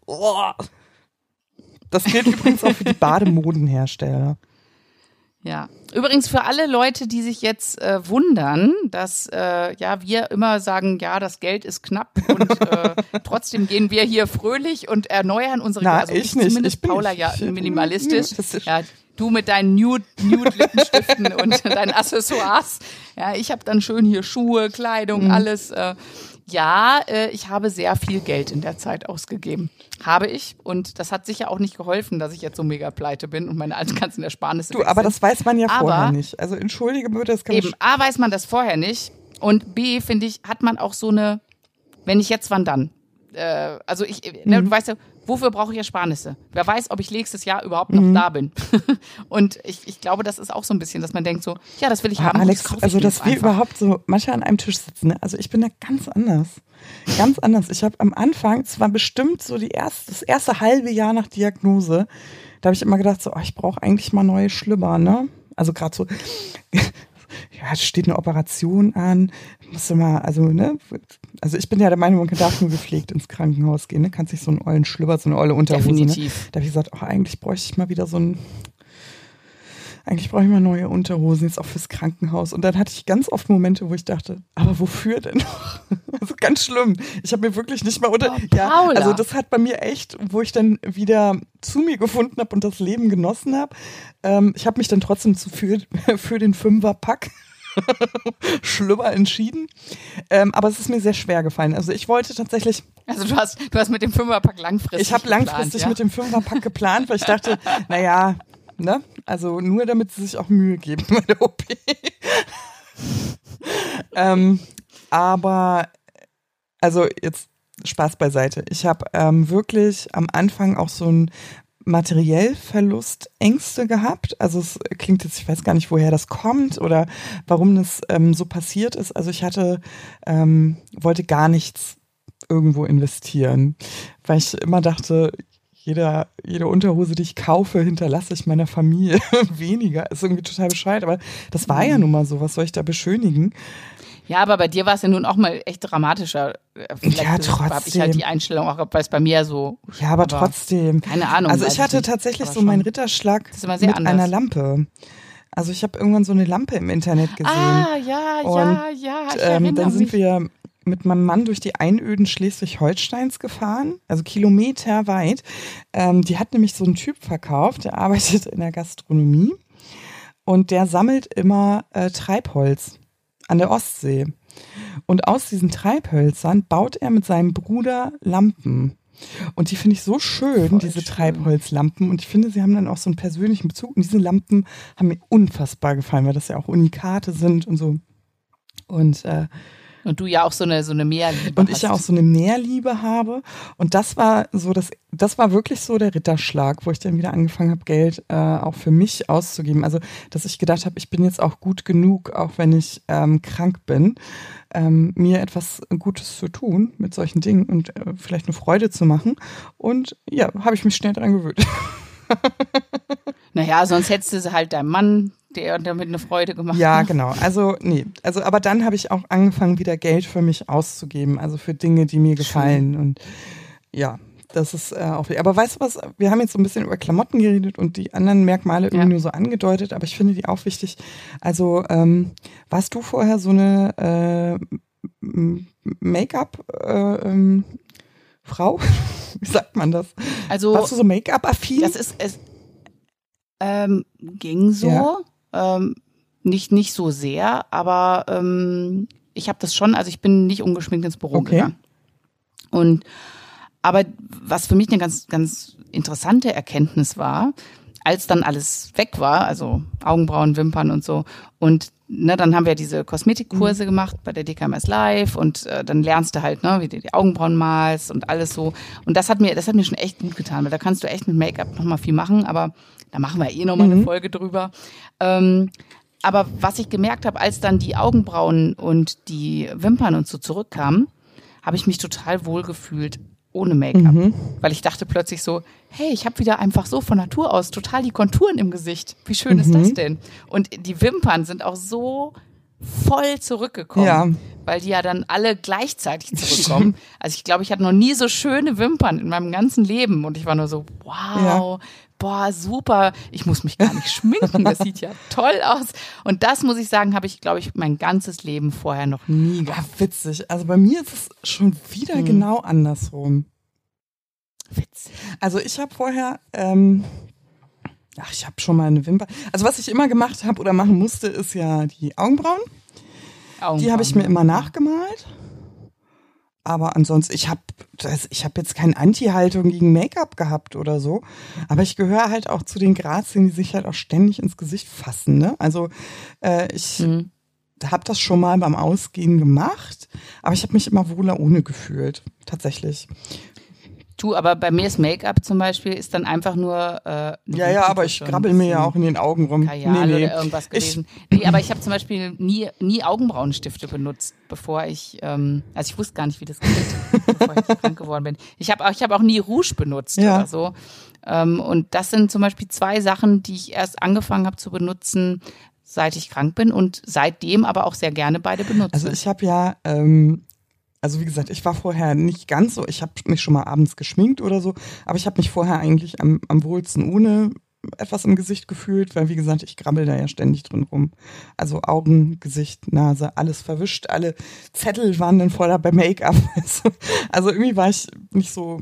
das gilt übrigens auch für die Bademodenhersteller.
Ja, übrigens für alle Leute, die sich jetzt wundern, dass wir immer sagen, ja, das Geld ist knapp und trotzdem gehen wir hier fröhlich und erneuern unsere,
also ich nicht.
Zumindest Paula minimalistisch. Ja, du mit deinen Nude-Lippenstiften und deinen Accessoires. Ja, ich habe dann schön hier Schuhe, Kleidung, alles. Ich habe sehr viel Geld in der Zeit ausgegeben. Habe ich. Und das hat sicher auch nicht geholfen, dass ich jetzt so mega pleite bin und meine ganzen Ersparnisse weg sind.
Aber das weiß man ja vorher nicht. Also entschuldige bitte, das kann
eben, A, weiß man das vorher nicht. Und B, finde ich, hat man auch so eine, wenn nicht jetzt, wann dann? Du weißt ja, wofür brauche ich Ersparnisse? Wer weiß, ob ich nächstes Jahr überhaupt noch da bin. Und ich glaube, das ist auch so ein bisschen, dass man denkt so, ja, das will ich haben.
Alex, also dass wir überhaupt so manchmal an einem Tisch sitzen, ne? Also ich bin da ganz anders. Ganz anders. Ich habe am Anfang, es war bestimmt so das erste halbe Jahr nach Diagnose, da habe ich immer gedacht so, ich brauche eigentlich mal neue Schlüpper, ne? Also gerade so, ja, es steht eine Operation an, musst du mal, also ich bin ja der Meinung, man darf nur gepflegt ins Krankenhaus gehen, ne? Kannst nicht so einen ollen Schlüpper, so eine olle Unterhose.
Definitiv.
Ne? Da habe ich gesagt, eigentlich bräuchte ich mal wieder so eigentlich brauche ich mal neue Unterhosen, jetzt auch fürs Krankenhaus. Und dann hatte ich ganz oft Momente, wo ich dachte, aber wofür denn noch? Also ganz schlimm. Ich habe mir wirklich nicht mal
Paula.
also das hat bei mir echt, wo ich dann wieder zu mir gefunden habe und das Leben genossen habe. Ich habe mich dann trotzdem für den Fünferpack schlimmer entschieden. Aber es ist mir sehr schwer gefallen. Also ich wollte tatsächlich.
Also du hast mit dem Fünferpack langfristig
Ich habe langfristig mit dem Fünferpack geplant, weil ich dachte, naja, ne? Also nur damit sie sich auch Mühe geben bei der OP. Aber also jetzt Spaß beiseite. Ich habe wirklich am Anfang auch so ein materiell Verlustängste gehabt. Also es klingt jetzt, ich weiß gar nicht, woher das kommt oder warum das so passiert ist. Also ich wollte gar nichts irgendwo investieren, weil ich immer dachte, jede Unterhose, die ich kaufe, hinterlasse ich meiner Familie weniger. Ist irgendwie total bescheuert, aber das war ja nun mal so. Was soll ich da beschönigen?
Ja, aber bei dir war es ja nun auch mal echt dramatischer. Vielleicht
ja, trotzdem.
habe ich halt die Einstellung auch, weil es bei mir so.
Ja, aber trotzdem.
Keine Ahnung.
Also ich hatte tatsächlich so meinen Ritterschlag mit einer Lampe. Also ich habe irgendwann so eine Lampe im Internet gesehen.
Ja. Ich
dann sind wir mit meinem Mann durch die Einöden Schleswig-Holsteins gefahren, also kilometerweit. Die hat nämlich so einen Typ verkauft, der arbeitet in der Gastronomie und der sammelt immer Treibholz an der Ostsee. Und aus diesen Treibhölzern baut er mit seinem Bruder Lampen. Und die finde ich so schön, diese Treibholzlampen. Und ich finde, sie haben dann auch so einen persönlichen Bezug. Und diese Lampen haben mir unfassbar gefallen, weil das ja auch Unikate sind und so. Und
du ja auch so eine Meerliebe
und ich ja auch so eine Meerliebe habe. Und das war wirklich so der Ritterschlag, wo ich dann wieder angefangen habe, Geld auch für mich auszugeben. Also, dass ich gedacht habe, ich bin jetzt auch gut genug, auch wenn ich krank bin, mir etwas Gutes zu tun mit solchen Dingen und vielleicht eine Freude zu machen. Und ja, habe ich mich schnell dran gewöhnt.
Naja, sonst hättest du halt deinem Mann der damit eine Freude gemacht.
Ja, genau. Also, aber dann habe ich auch angefangen, wieder Geld für mich auszugeben, also für Dinge, die mir gefallen. Und ja, das ist auch. Aber weißt du was? Wir haben jetzt so ein bisschen über Klamotten geredet und die anderen Merkmale irgendwie nur so angedeutet, aber ich finde die auch wichtig. Also, warst du vorher so eine Make-up Frau? Wie sagt man das?
Also,
warst du so Make-up-affin?
Das ist es. Ging so. Ja. Nicht so sehr, aber ich habe das schon, also ich bin nicht ungeschminkt ins Büro gegangen. Aber was für mich eine ganz, ganz interessante Erkenntnis war, als dann alles weg war, also Augenbrauen, Wimpern und so, und dann haben wir diese Kosmetikkurse gemacht bei der DKMS Live und dann lernst du halt, wie du die Augenbrauen malst und alles so. Und das hat mir schon echt gut getan, weil da kannst du echt mit Make-up nochmal viel machen, aber da machen wir nochmal eine Folge drüber. Aber was ich gemerkt habe, als dann die Augenbrauen und die Wimpern und so zurückkamen, habe ich mich total wohl gefühlt ohne Make-up. Weil ich dachte plötzlich so, hey, ich habe wieder einfach so von Natur aus total die Konturen im Gesicht. Wie schön ist das denn? Und die Wimpern sind auch so voll zurückgekommen, weil die ja dann alle gleichzeitig zurückkommen. Also ich glaube, ich hatte noch nie so schöne Wimpern in meinem ganzen Leben und ich war nur so, wow, boah, super, ich muss mich gar nicht schminken, das sieht ja toll aus. Und das, muss ich sagen, habe ich, glaube ich, mein ganzes Leben vorher noch nie gehabt.
Ja, witzig. Also bei mir ist es schon wieder genau andersrum.
Witzig.
Also ich habe vorher, ich habe schon mal eine Wimper. Also was ich immer gemacht habe oder machen musste, ist ja die Augenbrauen. Die habe ich mir immer nachgemalt. Aber ansonsten, ich habe jetzt keine Anti-Haltung gegen Make-up gehabt oder so. Aber ich gehöre halt auch zu den Grazien, die sich halt auch ständig ins Gesicht fassen. Ne? Also ich habe das schon mal beim Ausgehen gemacht, aber ich habe mich immer wohler ohne gefühlt, tatsächlich.
Du, aber bei mir ist Make-up zum Beispiel ist dann einfach nur
aber ich krabbel mir ja auch in den Augen rum.
Kajal oder irgendwas gewesen. Nee, aber ich habe zum Beispiel nie Augenbrauenstifte benutzt, bevor ich, also ich wusste gar nicht, wie das geht, bevor ich krank geworden bin. Ich hab auch nie Rouge benutzt oder so. Und das sind zum Beispiel 2 Sachen, die ich erst angefangen habe zu benutzen, seit ich krank bin und seitdem aber auch sehr gerne beide benutze.
Also ich habe ja also wie gesagt, ich war vorher nicht ganz so, ich habe mich schon mal abends geschminkt oder so, aber ich habe mich vorher eigentlich am wohlsten ohne etwas im Gesicht gefühlt, weil wie gesagt, ich grabbel da ja ständig drin rum. Also Augen, Gesicht, Nase, alles verwischt, alle Zettel waren dann voller bei Make-up. Also irgendwie war ich nicht so,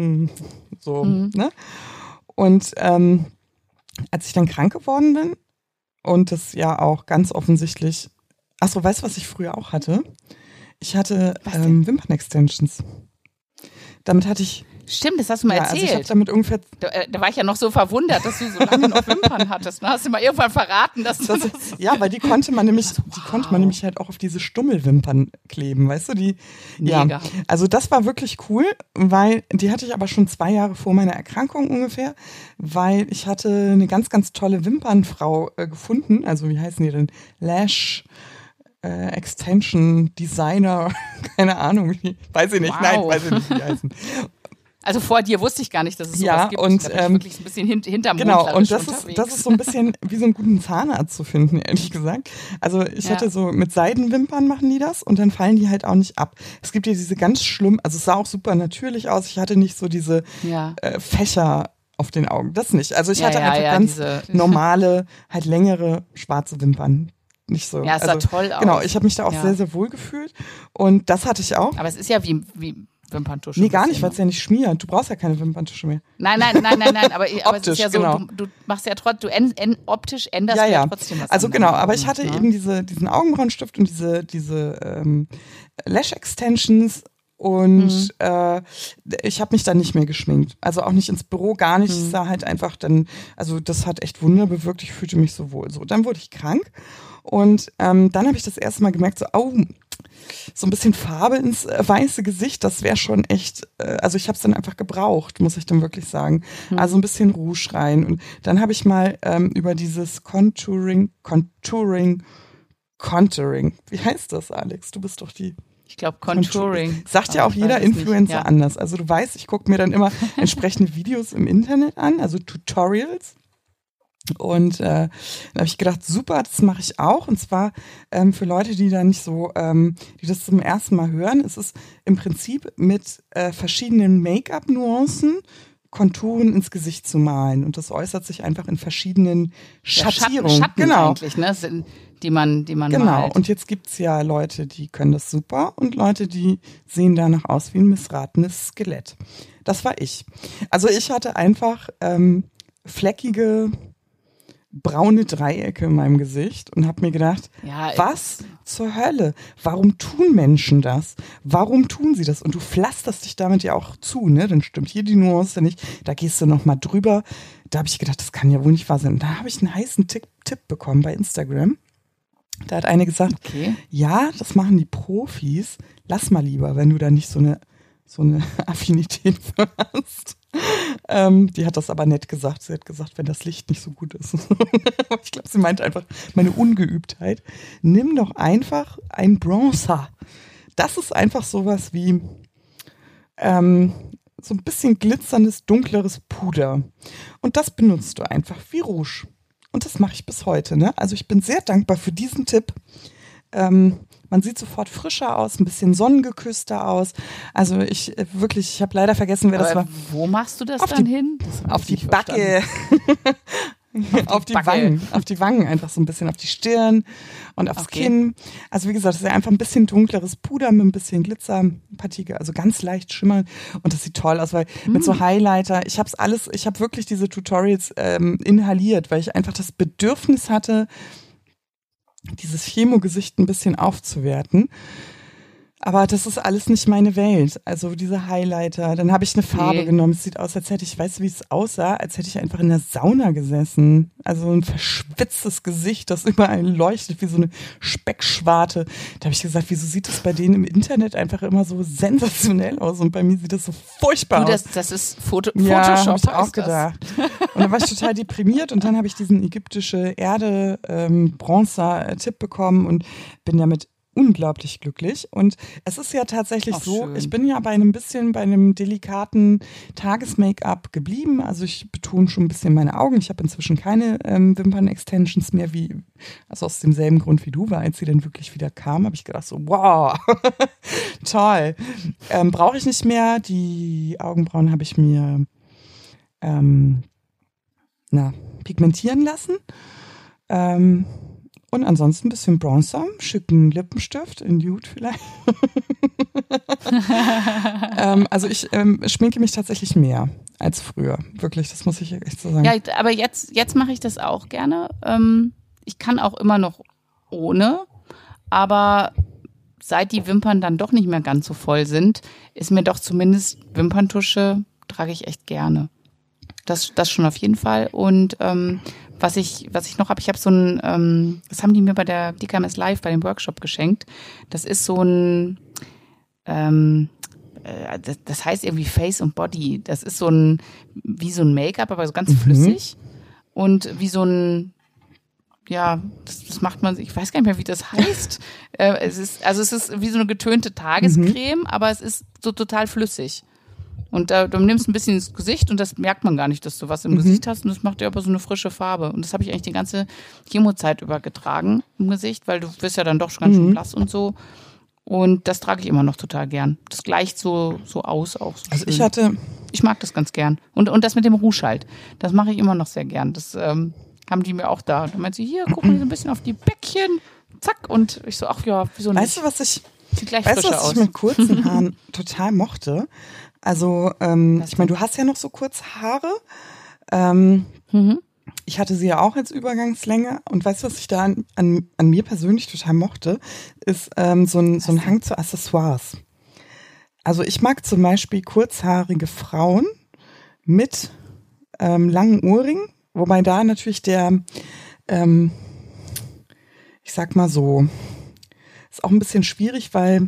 ne? Und als ich dann krank geworden bin und das ja auch ganz offensichtlich, weißt du, was ich früher auch hatte? Ich hatte Wimpern-Extensions. Damit hatte ich.
Stimmt, das hast du mal erzählt.
Also ich habe damit ungefähr.
Da war ich ja noch so verwundert, dass du so lange noch Wimpern hattest. Ne? Hast du mal irgendwann verraten, dass du das
ja, weil die konnte man nämlich halt auch auf diese Stummelwimpern kleben, weißt du? Ja. Also das war wirklich cool, weil die hatte ich aber schon 2 Jahre vor meiner Erkrankung ungefähr, weil ich hatte eine ganz, ganz tolle Wimpernfrau gefunden. Also wie heißen die denn? Lash Extension Designer, keine Ahnung, weiß ich nicht, nein, weiß ich nicht, wie die heißen.
Also vor dir wusste ich gar nicht, dass es sowas gibt.
Und,
da bin ich wirklich ein bisschen hinterm
genau, und das ist so ein bisschen wie so einen guten Zahnarzt zu finden, ehrlich gesagt. Also ich hatte so, mit Seidenwimpern machen die das und dann fallen die halt auch nicht ab. Es gibt ja diese ganz schlimm, also es sah auch super natürlich aus, ich hatte nicht so diese Fächer auf den Augen, das nicht. Also ich hatte einfach ganz normale, halt längere schwarze Wimpern. Nicht so.
Ja, es sah toll aus.
Genau, ich habe mich da auch sehr, sehr wohl gefühlt und das hatte ich auch.
Aber es ist ja wie Wimperntusche.
Nee, gar nicht, weil es ja nicht schmiert. Du brauchst ja keine Wimperntusche mehr.
Nein, aber es ist ja so, genau. du machst ja trotzdem, optisch änderst du ja trotzdem was.
Also genau, aber ich hatte eben diesen Augenbrauenstift und diese Lash Extensions und ich habe mich dann nicht mehr geschminkt. Also auch nicht ins Büro, gar nicht. Ich sah halt einfach dann, also das hat echt Wunder bewirkt. Ich fühlte mich so wohl. So, dann wurde ich krank und dann habe ich das erste Mal gemerkt, so ein bisschen Farbe ins weiße Gesicht, das wäre schon echt, also ich habe es dann einfach gebraucht, muss ich dann wirklich sagen. Also ein bisschen Rouge rein. Und dann habe ich mal über dieses Contouring, wie heißt das, Alex? Du bist doch die...
Ich glaube Contouring.
Sagt ja auch jeder Influencer anders. Also du weißt, ich gucke mir dann immer entsprechende Videos im Internet an, also Tutorials. Und da habe ich gedacht, super, das mache ich auch. Und zwar für Leute, die da nicht so, die das zum ersten Mal hören, ist es im Prinzip mit verschiedenen Make-up-Nuancen Konturen ins Gesicht zu malen. Und das äußert sich einfach in verschiedenen Schattierungen.
Schatten eigentlich, ne? Die man
genau.
malt.
Und jetzt gibt's ja Leute, die können das super und Leute, die sehen danach aus wie ein missratenes Skelett. Das war ich. Also ich hatte einfach fleckige braune Dreiecke in meinem Gesicht und habe mir gedacht, was zur Hölle? Warum tun Menschen das? Warum tun sie das? Und du pflasterst dich damit ja auch zu, ne? Dann stimmt hier die Nuance nicht, da gehst du noch mal drüber. Da habe ich gedacht, das kann ja wohl nicht wahr sein. Und da habe ich einen heißen Tipp bekommen bei Instagram. Da hat eine gesagt, ja, das machen die Profis. Lass mal lieber, wenn du da nicht so eine Affinität für hast. Die hat das aber nett gesagt. Sie hat gesagt, wenn das Licht nicht so gut ist. Ich glaube, sie meint einfach meine Ungeübtheit. Nimm doch einfach ein Bronzer. Das ist einfach sowas wie so ein bisschen glitzerndes, dunkleres Puder. Und das benutzt du einfach wie Rouge. Und das mache ich bis heute. Ne? Also ich bin sehr dankbar für diesen Tipp. Man sieht sofort frischer aus, ein bisschen sonnengeküsster aus. Also ich habe leider vergessen, wer das war.
Wo machst du das dann hin?
Auf die Backe. Auf die Wangen einfach so ein bisschen, auf die Stirn und aufs Kinn. Also wie gesagt, das ist ja einfach ein bisschen dunkleres Puder mit ein bisschen Glitzerpartikel, also ganz leicht schimmern und das sieht toll aus, weil mit so Highlighter, ich habe wirklich diese Tutorials inhaliert, weil ich einfach das Bedürfnis hatte, dieses Chemogesicht ein bisschen aufzuwerten. Aber das ist alles nicht meine Welt. Also diese Highlighter, dann habe ich eine Farbe genommen. Es sieht aus, als hätte ich, weißt du, wie es aussah? Als hätte ich einfach in der Sauna gesessen. Also ein verschwitztes Gesicht, das überall leuchtet wie so eine Speckschwarte. Da habe ich gesagt, wieso sieht das bei denen im Internet einfach immer so sensationell aus? Und bei mir sieht das so furchtbar aus.
Das ist Photoshop.
Ja, habe ich auch gedacht. Und dann war ich total deprimiert und dann habe ich diesen ägyptische Erde Bronzer-Tipp bekommen und bin damit unglaublich glücklich. Und es ist ja tatsächlich schön. Ich bin ja bei einem delikaten Tages-Make-up geblieben. Also ich betone schon ein bisschen meine Augen. Ich habe inzwischen keine Wimpern-Extensions mehr, also aus demselben Grund wie du, weil als sie dann wirklich wieder kam, habe ich gedacht so, wow, toll. Brauche ich nicht mehr. Die Augenbrauen habe ich mir pigmentieren lassen. Und ansonsten ein bisschen Bronzer, schicken Lippenstift in Nude vielleicht. Also ich schminke mich tatsächlich mehr als früher. Wirklich, das muss ich echt so sagen.
Ja, aber jetzt mache ich das auch gerne. Ich kann auch immer noch ohne, aber seit die Wimpern dann doch nicht mehr ganz so voll sind, ist mir doch zumindest Wimperntusche trage ich echt gerne. Das schon auf jeden Fall. Und was ich noch habe, ich habe so ein, das haben die mir bei der DKMS Live bei dem Workshop geschenkt. Das ist so ein, das heißt irgendwie Face und Body. Das ist so ein, wie so ein Make-up, aber so ganz flüssig. Und wie so ein, ja, das macht man, ich weiß gar nicht mehr, wie das heißt. Es ist wie so eine getönte Tagescreme, aber es ist so total flüssig. Und du nimmst ein bisschen ins Gesicht und das merkt man gar nicht, dass du was im Gesicht hast. Und das macht dir aber so eine frische Farbe. Und das habe ich eigentlich die ganze Chemozeit über getragen im Gesicht, weil du wirst ja dann doch schon ganz schön blass und so. Und das trage ich immer noch total gern. Das gleicht so aus auch. So
also
schön. Ich mag das ganz gern. Und das mit dem Rouge halt. Das mache ich immer noch sehr gern. Das haben die mir auch da. Da meint sie, hier, guck mal so ein bisschen auf die Bäckchen. Zack. Und ich so, ach ja, wieso nicht?
Weißt du, was ich
aus.
mit kurzen Haaren total mochte? Also, ich meine, du hast ja noch so kurze Haare. Ich hatte sie ja auch als Übergangslänge. Und weißt du, was ich da an mir persönlich total mochte, ist so ein Hang zu Accessoires. Also ich mag zum Beispiel kurzhaarige Frauen mit langen Ohrringen, wobei da natürlich der, ich sag mal so, ist auch ein bisschen schwierig, weil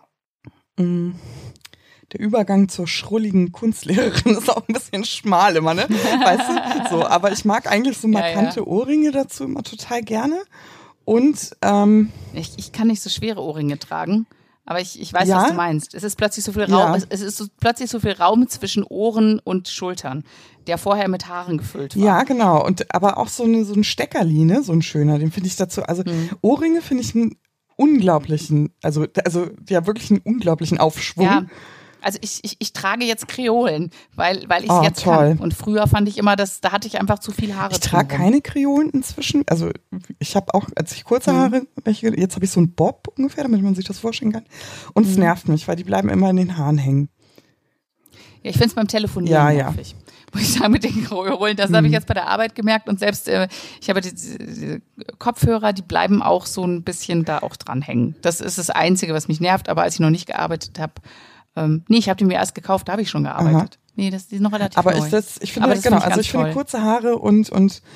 der Übergang zur schrulligen Kunstlehrerin ist auch ein bisschen schmal immer, ne? Weißt du? So, aber ich mag eigentlich so markante Ohrringe dazu immer total gerne. Und
ich kann nicht so schwere Ohrringe tragen, aber ich weiß, was du meinst. Es ist plötzlich so viel Raum, es ist plötzlich so viel Raum zwischen Ohren und Schultern, der vorher mit Haaren gefüllt war.
Ja, genau. Und aber auch so ein Steckerli, ne? So ein schöner, den finde ich dazu. Also Ohrringe finde ich einen unglaublichen, also ja wirklich einen unglaublichen Aufschwung.
Ja. Also ich trage jetzt Kreolen, weil ich es jetzt kann. Und früher fand ich immer, da hatte ich einfach zu viel Haare.
Ich trage keine Kreolen inzwischen. Also ich habe auch, als ich kurze Haare, jetzt habe ich so einen Bob ungefähr, damit man sich das vorstellen kann. Und es nervt mich, weil die bleiben immer in den Haaren hängen.
Ja, ich finde es beim Telefonieren nervig. Muss ich sagen, mit den Kreolen, das habe ich jetzt bei der Arbeit gemerkt. Und selbst, ich habe die Kopfhörer, die bleiben auch so ein bisschen da auch dran hängen. Das ist das Einzige, was mich nervt. Aber als ich noch nicht gearbeitet habe, ich habe die mir erst gekauft, da habe ich schon gearbeitet.
Aha.
Nee, die ist noch relativ
aber
neu.
Ich finde kurze Haare und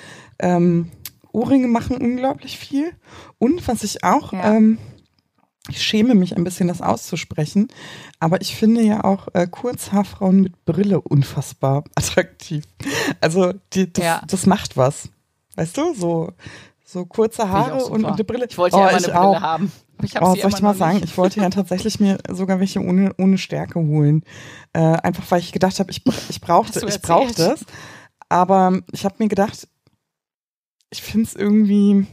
Ohrringe machen unglaublich viel. Und was ich auch, ich schäme mich ein bisschen, das auszusprechen, aber ich finde ja auch Kurzhaarfrauen mit Brille unfassbar attraktiv. Also das macht was. Weißt du, so kurze Haare und eine Brille.
Ich wollte ja immer eine Brille haben.
Soll ich mal sagen, ich wollte ja tatsächlich mir sogar welche ohne Stärke holen. Einfach weil ich gedacht habe, ich brauche das. Aber ich habe mir gedacht, ich finde es irgendwie,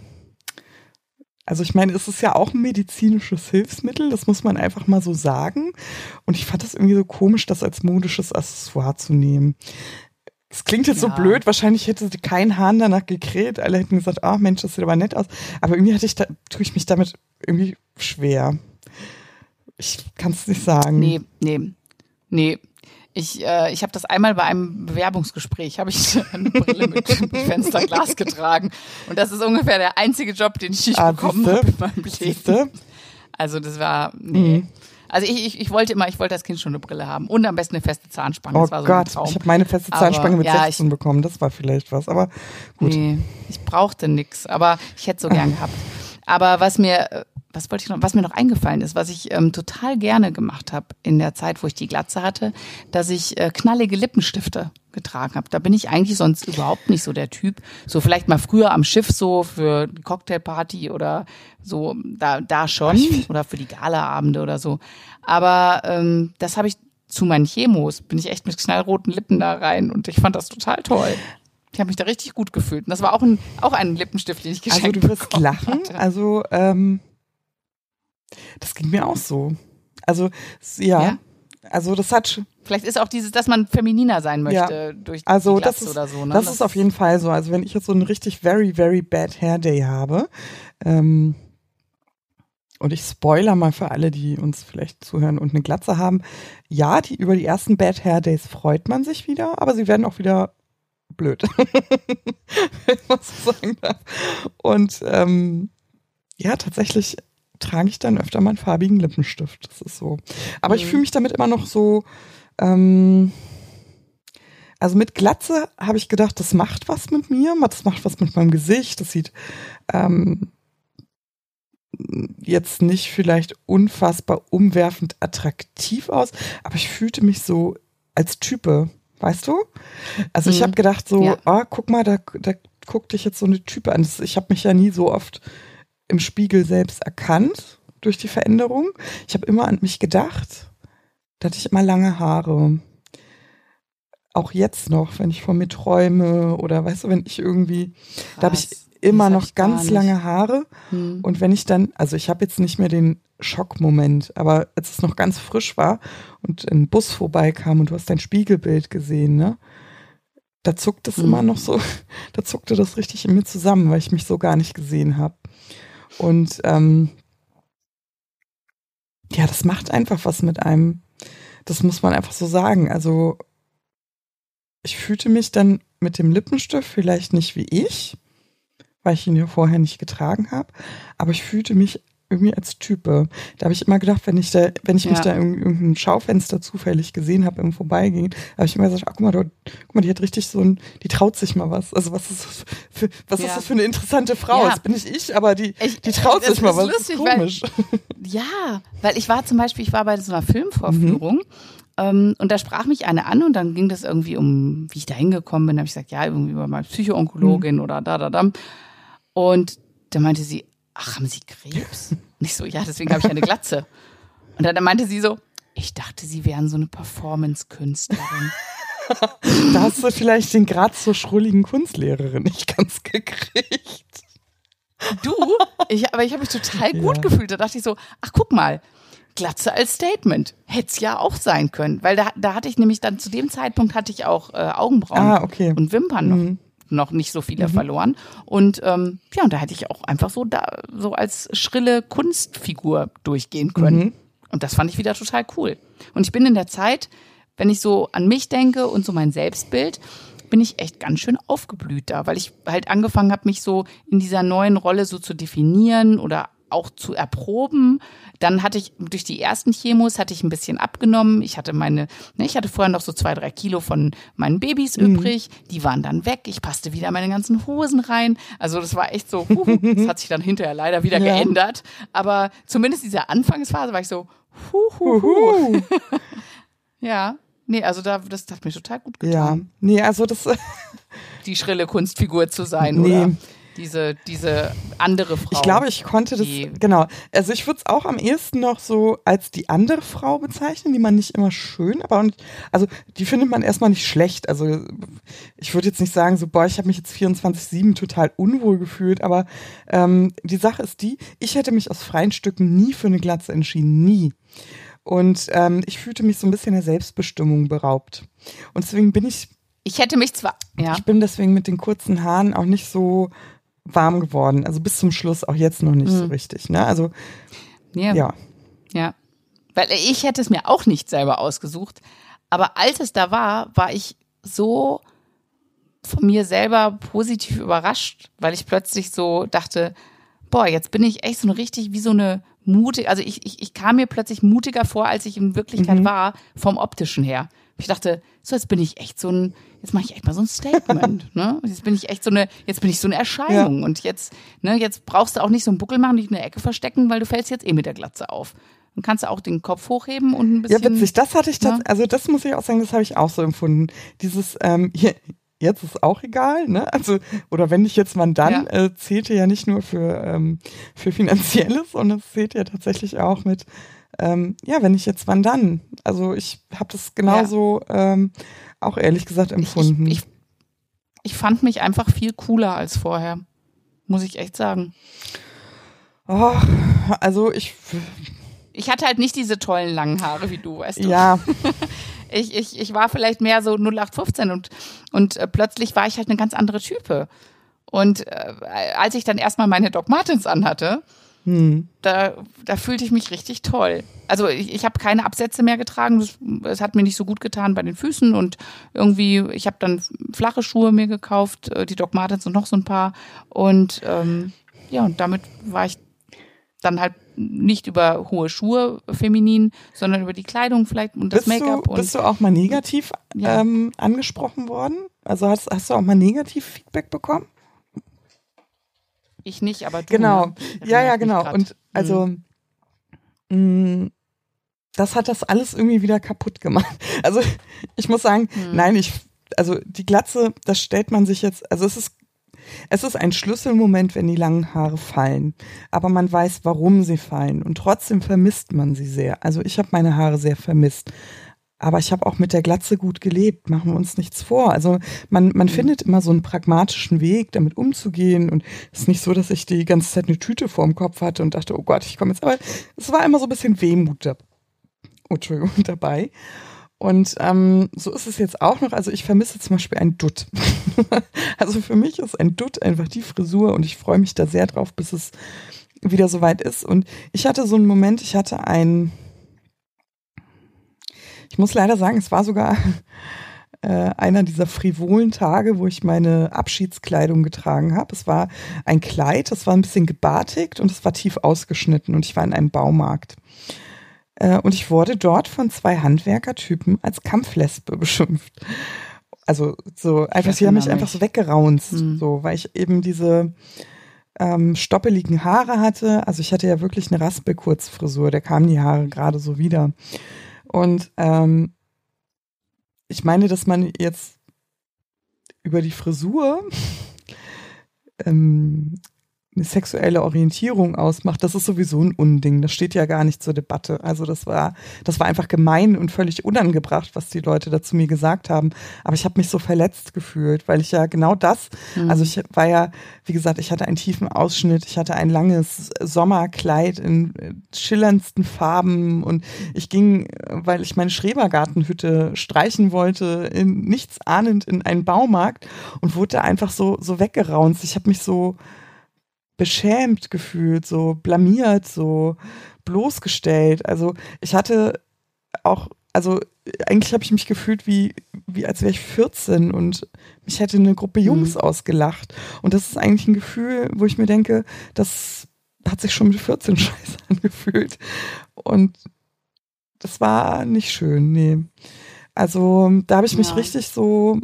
also ich meine, es ist ja auch ein medizinisches Hilfsmittel, das muss man einfach mal so sagen. Und ich fand das irgendwie so komisch, das als modisches Accessoire zu nehmen. Es klingt jetzt so blöd, wahrscheinlich hätte kein Hahn danach gekräht. Alle hätten gesagt, ach Mensch, das sieht aber nett aus. Aber irgendwie tue ich mich damit irgendwie schwer. Ich kann es nicht sagen.
Nee. Ich habe das einmal bei einem Bewerbungsgespräch, habe ich eine Brille mit Fensterglas getragen. Und das ist ungefähr der einzige Job, den ich bekommen habe in meinem Leben. Also das war, Also ich wollte als Kind schon eine Brille haben und am besten eine feste Zahnspange.
Oh
das war so
Gott, ich habe meine feste Zahnspange mit 16 bekommen, das war vielleicht was, aber gut.
Nee, ich brauchte nix, aber ich hätte so gern gehabt. Aber was mir noch eingefallen ist, was ich total gerne gemacht habe in der Zeit, wo ich die Glatze hatte, dass ich knallige Lippenstifte getragen habe. Da bin ich eigentlich sonst überhaupt nicht so der Typ. So vielleicht mal früher am Schiff so für die Cocktailparty oder so, da schon. Oder für die Galaabende oder so. Aber das habe ich zu meinen Chemos, bin ich echt mit knallroten Lippen da rein und ich fand das total toll. Ich habe mich da richtig gut gefühlt. Und das war auch ein Lippenstift, den ich geschenkt bekommen hatte.
Also du wirst lachen, also das ging mir auch so. Also ja. Also das hat
Vielleicht ist auch dieses, dass man femininer sein möchte durch die Glatze oder so. Ne?
Das ist auf jeden Fall so. Also wenn ich jetzt so einen richtig very, very bad Hair Day habe, und ich spoiler mal für alle, die uns vielleicht zuhören und eine Glatze haben, ja, über die ersten Bad Hair Days freut man sich wieder, aber sie werden auch wieder blöd, wenn man so sagen darf. Und ja, tatsächlich trage ich dann öfter mal einen farbigen Lippenstift. Das ist so. Aber ich fühle mich damit immer noch so, also mit Glatze habe ich gedacht, das macht was mit mir, das macht was mit meinem Gesicht, das sieht jetzt nicht vielleicht unfassbar umwerfend attraktiv aus, aber ich fühlte mich so als Type, weißt du? Also ich habe gedacht so, guck mal, da guckt dich jetzt so eine Type an. Ich habe mich ja nie so oft im Spiegel selbst erkannt durch die Veränderung. Ich habe immer an mich gedacht, da hatte ich immer lange Haare. Auch jetzt noch, wenn ich von mir träume oder weißt du, wenn ich irgendwie, da habe ich immer noch ganz lange Haare. Und wenn ich dann, also ich habe jetzt nicht mehr den Schockmoment, aber als es noch ganz frisch war und ein Bus vorbeikam und du hast dein Spiegelbild gesehen, ne? Da zuckt es immer noch so, da zuckte das richtig in mir zusammen, weil ich mich so gar nicht gesehen habe. Und ja, das macht einfach was mit einem. Das muss man einfach so sagen. Also ich fühlte mich dann mit dem Lippenstift vielleicht nicht wie ich, weil ich ihn ja vorher nicht getragen habe, aber ich fühlte mich irgendwie als Type. Da habe ich immer gedacht, wenn ich mich da in irgendeinem Schaufenster zufällig gesehen habe im Vorbeigehen, habe ich immer gesagt, ach, guck mal, die hat richtig die traut sich mal was. Also was ist das für eine interessante Frau? Das bin nicht ich, aber die traut sich mal was. Das ist komisch.
Weil ich war bei so einer Filmvorführung und da sprach mich eine an und dann ging das irgendwie um, wie ich da hingekommen bin. Da habe ich gesagt, ja, irgendwie über meine Psychoonkologin oder da. Und da meinte sie, ach, haben Sie Krebs? Und ich so, ja, deswegen habe ich eine Glatze. Und dann meinte sie so, ich dachte, Sie wären so eine Performance-Künstlerin.
Da hast du vielleicht den Grad zur schrulligen Kunstlehrerin nicht ganz gekriegt.
Aber ich habe mich total gut gefühlt. Da dachte ich so, ach, guck mal, Glatze als Statement. Hätte es ja auch sein können. Weil da hatte ich nämlich dann, zu dem Zeitpunkt hatte ich auch Augenbrauen und Wimpern noch nicht so viele verloren. Und und da hätte ich auch einfach so als schrille Kunstfigur durchgehen können. Und das fand ich wieder total cool. Und ich bin in der Zeit, wenn ich so an mich denke und so mein Selbstbild, bin ich echt ganz schön aufgeblüht da, weil ich halt angefangen habe, mich so in dieser neuen Rolle so zu definieren oder auch zu erproben. Dann hatte ich durch die ersten Chemos ein bisschen abgenommen. Ich hatte vorher noch so 2-3 Kilo von meinen Babys übrig. Die waren dann weg. Ich passte wieder meine ganzen Hosen rein. Also das war echt so, das hat sich dann hinterher leider wieder geändert. Aber zumindest diese Anfangsphase war ich so, Ja, nee, also das hat mir total gut getan.
Ja, nee, also das
die schrille Kunstfigur zu sein, oder? Diese andere Frau.
Ich glaube, ich konnte das, genau. Also ich würde es auch am ehesten noch so als die andere Frau bezeichnen, die man nicht immer schön, also die findet man erstmal nicht schlecht. Also ich würde jetzt nicht sagen so, ich habe mich jetzt 24/7 total unwohl gefühlt, aber die Sache ist ich hätte mich aus freien Stücken nie für eine Glatze entschieden, nie. Und ich fühlte mich so ein bisschen der Selbstbestimmung beraubt. Und deswegen
ich hätte mich zwar,
ich bin deswegen mit den kurzen Haaren auch nicht so warm geworden. Also bis zum Schluss auch jetzt noch nicht so richtig. Ne? Also ja.
Weil ich hätte es mir auch nicht selber ausgesucht. Aber als es da war ich so von mir selber positiv überrascht, weil ich plötzlich so dachte, jetzt bin ich echt so richtig wie so eine mutige, also ich kam mir plötzlich mutiger vor, als ich in Wirklichkeit war, vom Optischen her. Ich dachte, so jetzt bin ich echt jetzt mache ich echt mal so ein Statement, ne? Jetzt bin ich so eine Erscheinung und jetzt brauchst du auch nicht so einen Buckel machen, nicht in der Ecke verstecken, weil du fällst jetzt mit der Glatze auf. Dann kannst du auch den Kopf hochheben und ein bisschen.
Ja, witzig, das hatte ich also das muss ich auch sagen, das habe ich auch so empfunden. Dieses jetzt ist auch egal, ne? Also, oder wenn nicht jetzt, wann dann, zählte ja nicht nur für Finanzielles, sondern es zählt ja tatsächlich auch mit wenn nicht jetzt, wann dann? Also ich habe das genauso auch ehrlich gesagt empfunden.
Ich fand mich einfach viel cooler als vorher, muss ich echt sagen.
Oh, also ich
hatte halt nicht diese tollen langen Haare wie du, weißt du.
Ja.
ich war vielleicht mehr so 0815 und plötzlich war ich halt eine ganz andere Type. Und als ich dann erstmal meine Doc Martens anhatte, da fühlte ich mich richtig toll. Also ich habe keine Absätze mehr getragen. Es hat mir nicht so gut getan bei den Füßen und irgendwie, ich habe dann flache Schuhe mir gekauft, die Doc Martens und noch so ein paar. Und und damit war ich dann halt nicht über hohe Schuhe feminin, sondern über die Kleidung vielleicht und das Make-up.
Bist du auch mal negativ angesprochen worden? Also hast du auch mal negativ Feedback bekommen?
Ich nicht, aber du.
Genau,
ne?
ja, genau. Und also das hat das alles irgendwie wieder kaputt gemacht. Also ich muss sagen, nein, also die Glatze, das stellt man sich jetzt, also es ist ein Schlüsselmoment, wenn die langen Haare fallen. Aber man weiß, warum sie fallen. Und trotzdem vermisst man sie sehr. Also ich habe meine Haare sehr vermisst. Aber ich habe auch mit der Glatze gut gelebt, machen wir uns nichts vor. Also man findet immer so einen pragmatischen Weg, damit umzugehen. Und es ist nicht so, dass ich die ganze Zeit eine Tüte vorm Kopf hatte und dachte, oh Gott, ich komme jetzt. Aber es war immer so ein bisschen Wehmut dabei. Und so ist es jetzt auch noch. Also ich vermisse zum Beispiel ein Dutt. Also für mich ist ein Dutt einfach die Frisur und ich freue mich da sehr drauf, bis es wieder soweit ist. Und ich hatte so einen Moment, ich muss leider sagen, es war sogar einer dieser frivolen Tage, wo ich meine Abschiedskleidung getragen habe. Es war ein Kleid, das war ein bisschen gebartigt und es war tief ausgeschnitten und ich war in einem Baumarkt. Und ich wurde dort von 2 Handwerkertypen als Kampflesbe beschimpft. Also so einfach, sie haben mich einfach so weggeraunzt, so, weil ich eben diese stoppeligen Haare hatte. Also ich hatte ja wirklich eine Raspelkurzfrisur, da kamen die Haare gerade so wieder. Und ich meine, dass man jetzt über die Frisur eine sexuelle Orientierung ausmacht, das ist sowieso ein Unding. Das steht ja gar nicht zur Debatte. Also das war einfach gemein und völlig unangebracht, was die Leute da zu mir gesagt haben. Aber ich habe mich so verletzt gefühlt, weil ich ja genau das, also ich war ja, wie gesagt, ich hatte einen tiefen Ausschnitt, ich hatte ein langes Sommerkleid in schillerndsten Farben und ich ging, weil ich meine Schrebergartenhütte streichen wollte, nichts ahnend in einen Baumarkt und wurde da einfach so weggeraunzt. Ich habe mich so beschämt gefühlt, so blamiert, so bloßgestellt. Also ich hatte auch, also eigentlich habe ich mich gefühlt wie als wäre ich 14 und mich hätte eine Gruppe Jungs ausgelacht. Und das ist eigentlich ein Gefühl, wo ich mir denke, das hat sich schon mit 14 scheiße angefühlt. Und das war nicht schön, nee. Also da habe ich mich richtig so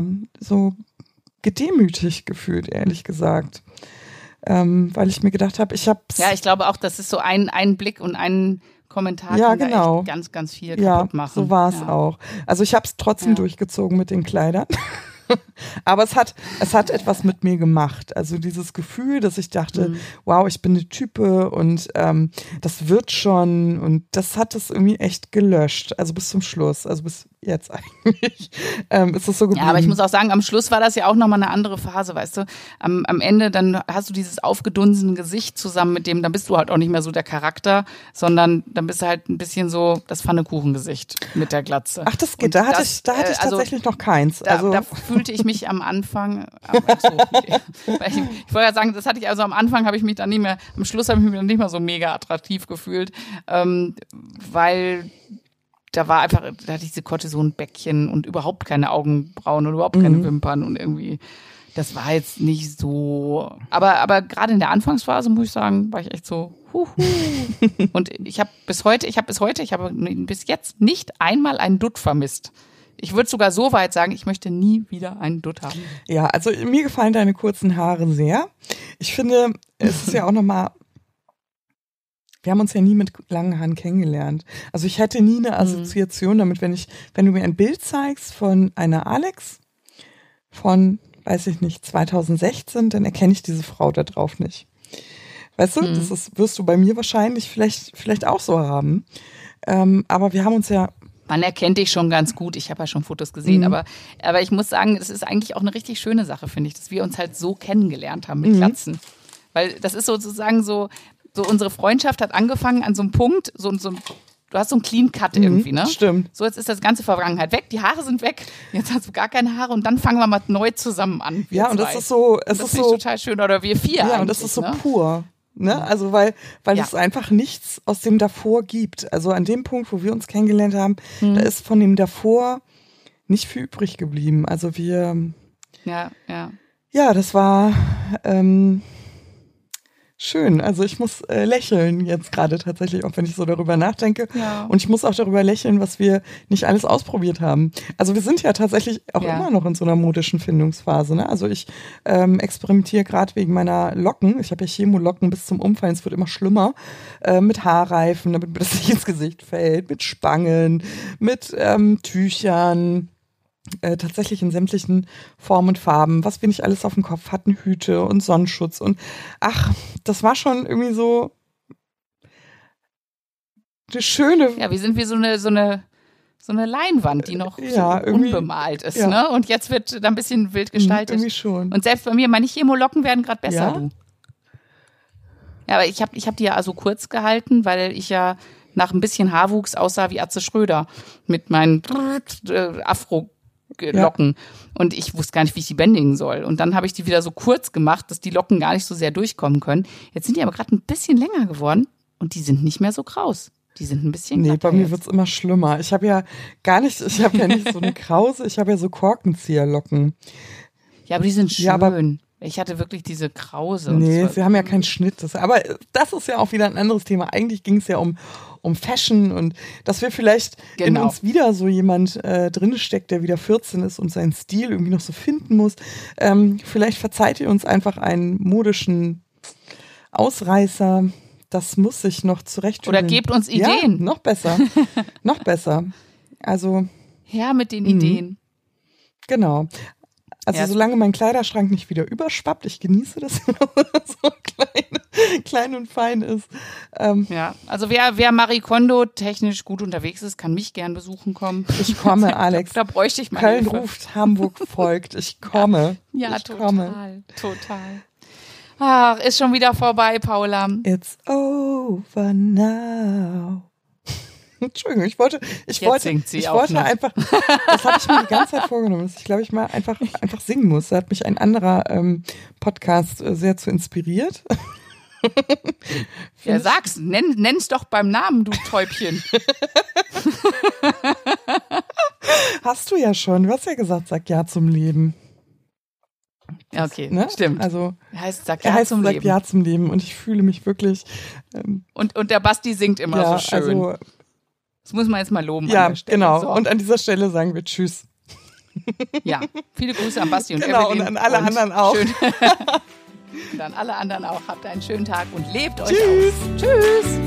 gedemütigt gefühlt, ehrlich gesagt. Weil ich mir gedacht habe, ich
glaube auch, das ist so ein Blick und ein Kommentar
ja,
kann
genau.
da echt ganz, ganz viel kaputt machen.
So war es auch. Also ich habe es trotzdem durchgezogen mit den Kleidern. Aber es hat etwas mit mir gemacht. Also dieses Gefühl, dass ich dachte, wow, ich bin eine Type und das wird schon. Und das hat es irgendwie echt gelöscht. Also bis zum Schluss. Also bis jetzt eigentlich ist es so geblieben.
Ja, aber ich muss auch sagen, am Schluss war das ja auch nochmal eine andere Phase, weißt du. Am Ende, dann hast du dieses aufgedunsene Gesicht zusammen mit dem, dann bist du halt auch nicht mehr so der Charakter, sondern dann bist du halt ein bisschen so das Pfannekuchengesicht mit der Glatze.
Ach, das geht. Da hatte ich tatsächlich noch keins.
Da fühlte ich mich am Anfang, ich wollte ja sagen, das hatte ich also am Anfang, habe ich mich dann nicht mehr, am Schluss habe ich mich dann nicht mehr so mega attraktiv gefühlt, weil da hatte ich diese Cortisonbäckchen und überhaupt keine Augenbrauen und überhaupt keine Wimpern und irgendwie, das war jetzt nicht so, aber gerade in der Anfangsphase, muss ich sagen, war ich echt so, Und ich habe bis jetzt nicht einmal einen Dutt vermisst. Ich würde sogar so weit sagen, ich möchte nie wieder einen Dutt haben.
Ja, also mir gefallen deine kurzen Haare sehr. Ich finde, es ist ja auch nochmal, wir haben uns ja nie mit langen Haaren kennengelernt. Also ich hätte nie eine Assoziation damit, wenn du mir ein Bild zeigst von einer Alex von, weiß ich nicht, 2016, dann erkenne ich diese Frau da drauf nicht. Weißt du, wirst du bei mir wahrscheinlich vielleicht auch so haben. Aber wir haben uns ja.
Man erkennt dich schon ganz gut. Ich habe ja schon Fotos gesehen, aber ich muss sagen, es ist eigentlich auch eine richtig schöne Sache, finde ich, dass wir uns halt so kennengelernt haben mit Glatzen. Weil das ist sozusagen so unsere Freundschaft hat angefangen an so einem Punkt, so du hast so einen Clean Cut irgendwie, ne?
Stimmt.
So, jetzt ist das ganze Vergangenheit weg, die Haare sind weg, jetzt hast du gar keine Haare und dann fangen wir mal neu zusammen an.
Ja, und das ist so,
das ist so total schön, oder wir 4
Ja, und das ist so pur. Ne? Also weil es einfach nichts aus dem davor gibt. Also an dem Punkt, wo wir uns kennengelernt haben, da ist von dem davor nicht viel übrig geblieben. Also ja, das war schön. Also ich muss lächeln jetzt gerade tatsächlich, auch wenn ich so darüber nachdenke.
Ja.
Und ich muss auch darüber lächeln, was wir nicht alles ausprobiert haben. Also wir sind ja tatsächlich auch immer noch in so einer modischen Findungsphase. Ne? Also ich experimentiere gerade wegen meiner Locken. Ich habe ja Chemolocken bis zum Umfallen. Es wird immer schlimmer. Mit Haarreifen, damit mir das nicht ins Gesicht fällt. Mit Spangen, mit Tüchern. Tatsächlich in sämtlichen Formen und Farben, was wir nicht alles auf dem Kopf hatten, Hüte und Sonnenschutz und das war schon irgendwie so eine schöne.
Ja, wir sind wie so eine Leinwand, die noch so unbemalt ist, ne? Und jetzt wird da ein bisschen wild gestaltet.
Irgendwie schon.
Und selbst bei mir, meine Chemolocken werden gerade besser,
Ja?
du. Ja, aber ich hab die ja also kurz gehalten, weil ich ja nach ein bisschen Haarwuchs aussah wie Atze Schröder mit meinen Afro-Locken. Und ich wusste gar nicht, wie ich die bändigen soll. Und dann habe ich die wieder so kurz gemacht, dass die Locken gar nicht so sehr durchkommen können. Jetzt sind die aber gerade ein bisschen länger geworden und die sind nicht mehr so kraus. Die sind ein bisschen
Nee, bei mir wird's immer schlimmer. Ich habe ja nicht so eine Krause, ich habe ja so Korkenzieherlocken.
Ja, aber die sind schön.
Ja, aber
ich hatte wirklich diese Krause.
Nee, sie haben ja keinen Schnitt. Aber das ist ja auch wieder ein anderes Thema. Eigentlich ging es ja um Fashion und dass wir vielleicht in uns wieder so jemand drin steckt, der wieder 14 ist und seinen Stil irgendwie noch so finden muss. Vielleicht verzeiht ihr uns einfach einen modischen Ausreißer. Das muss sich noch zurechtfinden.
Oder gebt uns Ideen.
Ja, noch besser. Noch besser. Also.
Ja, mit den Ideen.
Genau. Also solange mein Kleiderschrank nicht wieder überschwappt, ich genieße das immer so klein und fein ist.
Ja, also wer Marie Kondo technisch gut unterwegs ist, kann mich gern besuchen kommen.
Ich komme, Alex.
Da bräuchte ich mal
Köln
Hilfe.
ruft, Hamburg folgt. Ich komme.
Ja,
ich
total.
komme.
Total. Ach, ist schon wieder vorbei, Paula.
It's over now. Entschuldigung, ich wollte einfach, das habe ich mir die ganze Zeit vorgenommen, dass ich glaube ich mal einfach singen muss. Da hat mich ein anderer Podcast sehr zu inspiriert.
Ja, sag's, nenn's doch beim Namen, du Täubchen.
Hast du ja schon, du hast ja gesagt, sag ja zum Leben.
Ja, okay,
ne?
Stimmt.
Also,
Sag ja zum Leben.
Sag ja zum Leben und ich fühle mich wirklich.
Und der Basti singt immer so schön.
Also,
das muss man jetzt mal loben.
Ja,
an der Stelle.
genau.
So.
Und an dieser Stelle sagen wir Tschüss.
Ja, viele Grüße an Basti und
Evelyn.
Genau,
und an alle anderen auch.
Und an alle anderen auch. Habt einen schönen Tag und lebt euch
Tschüss.
aus. Tschüss.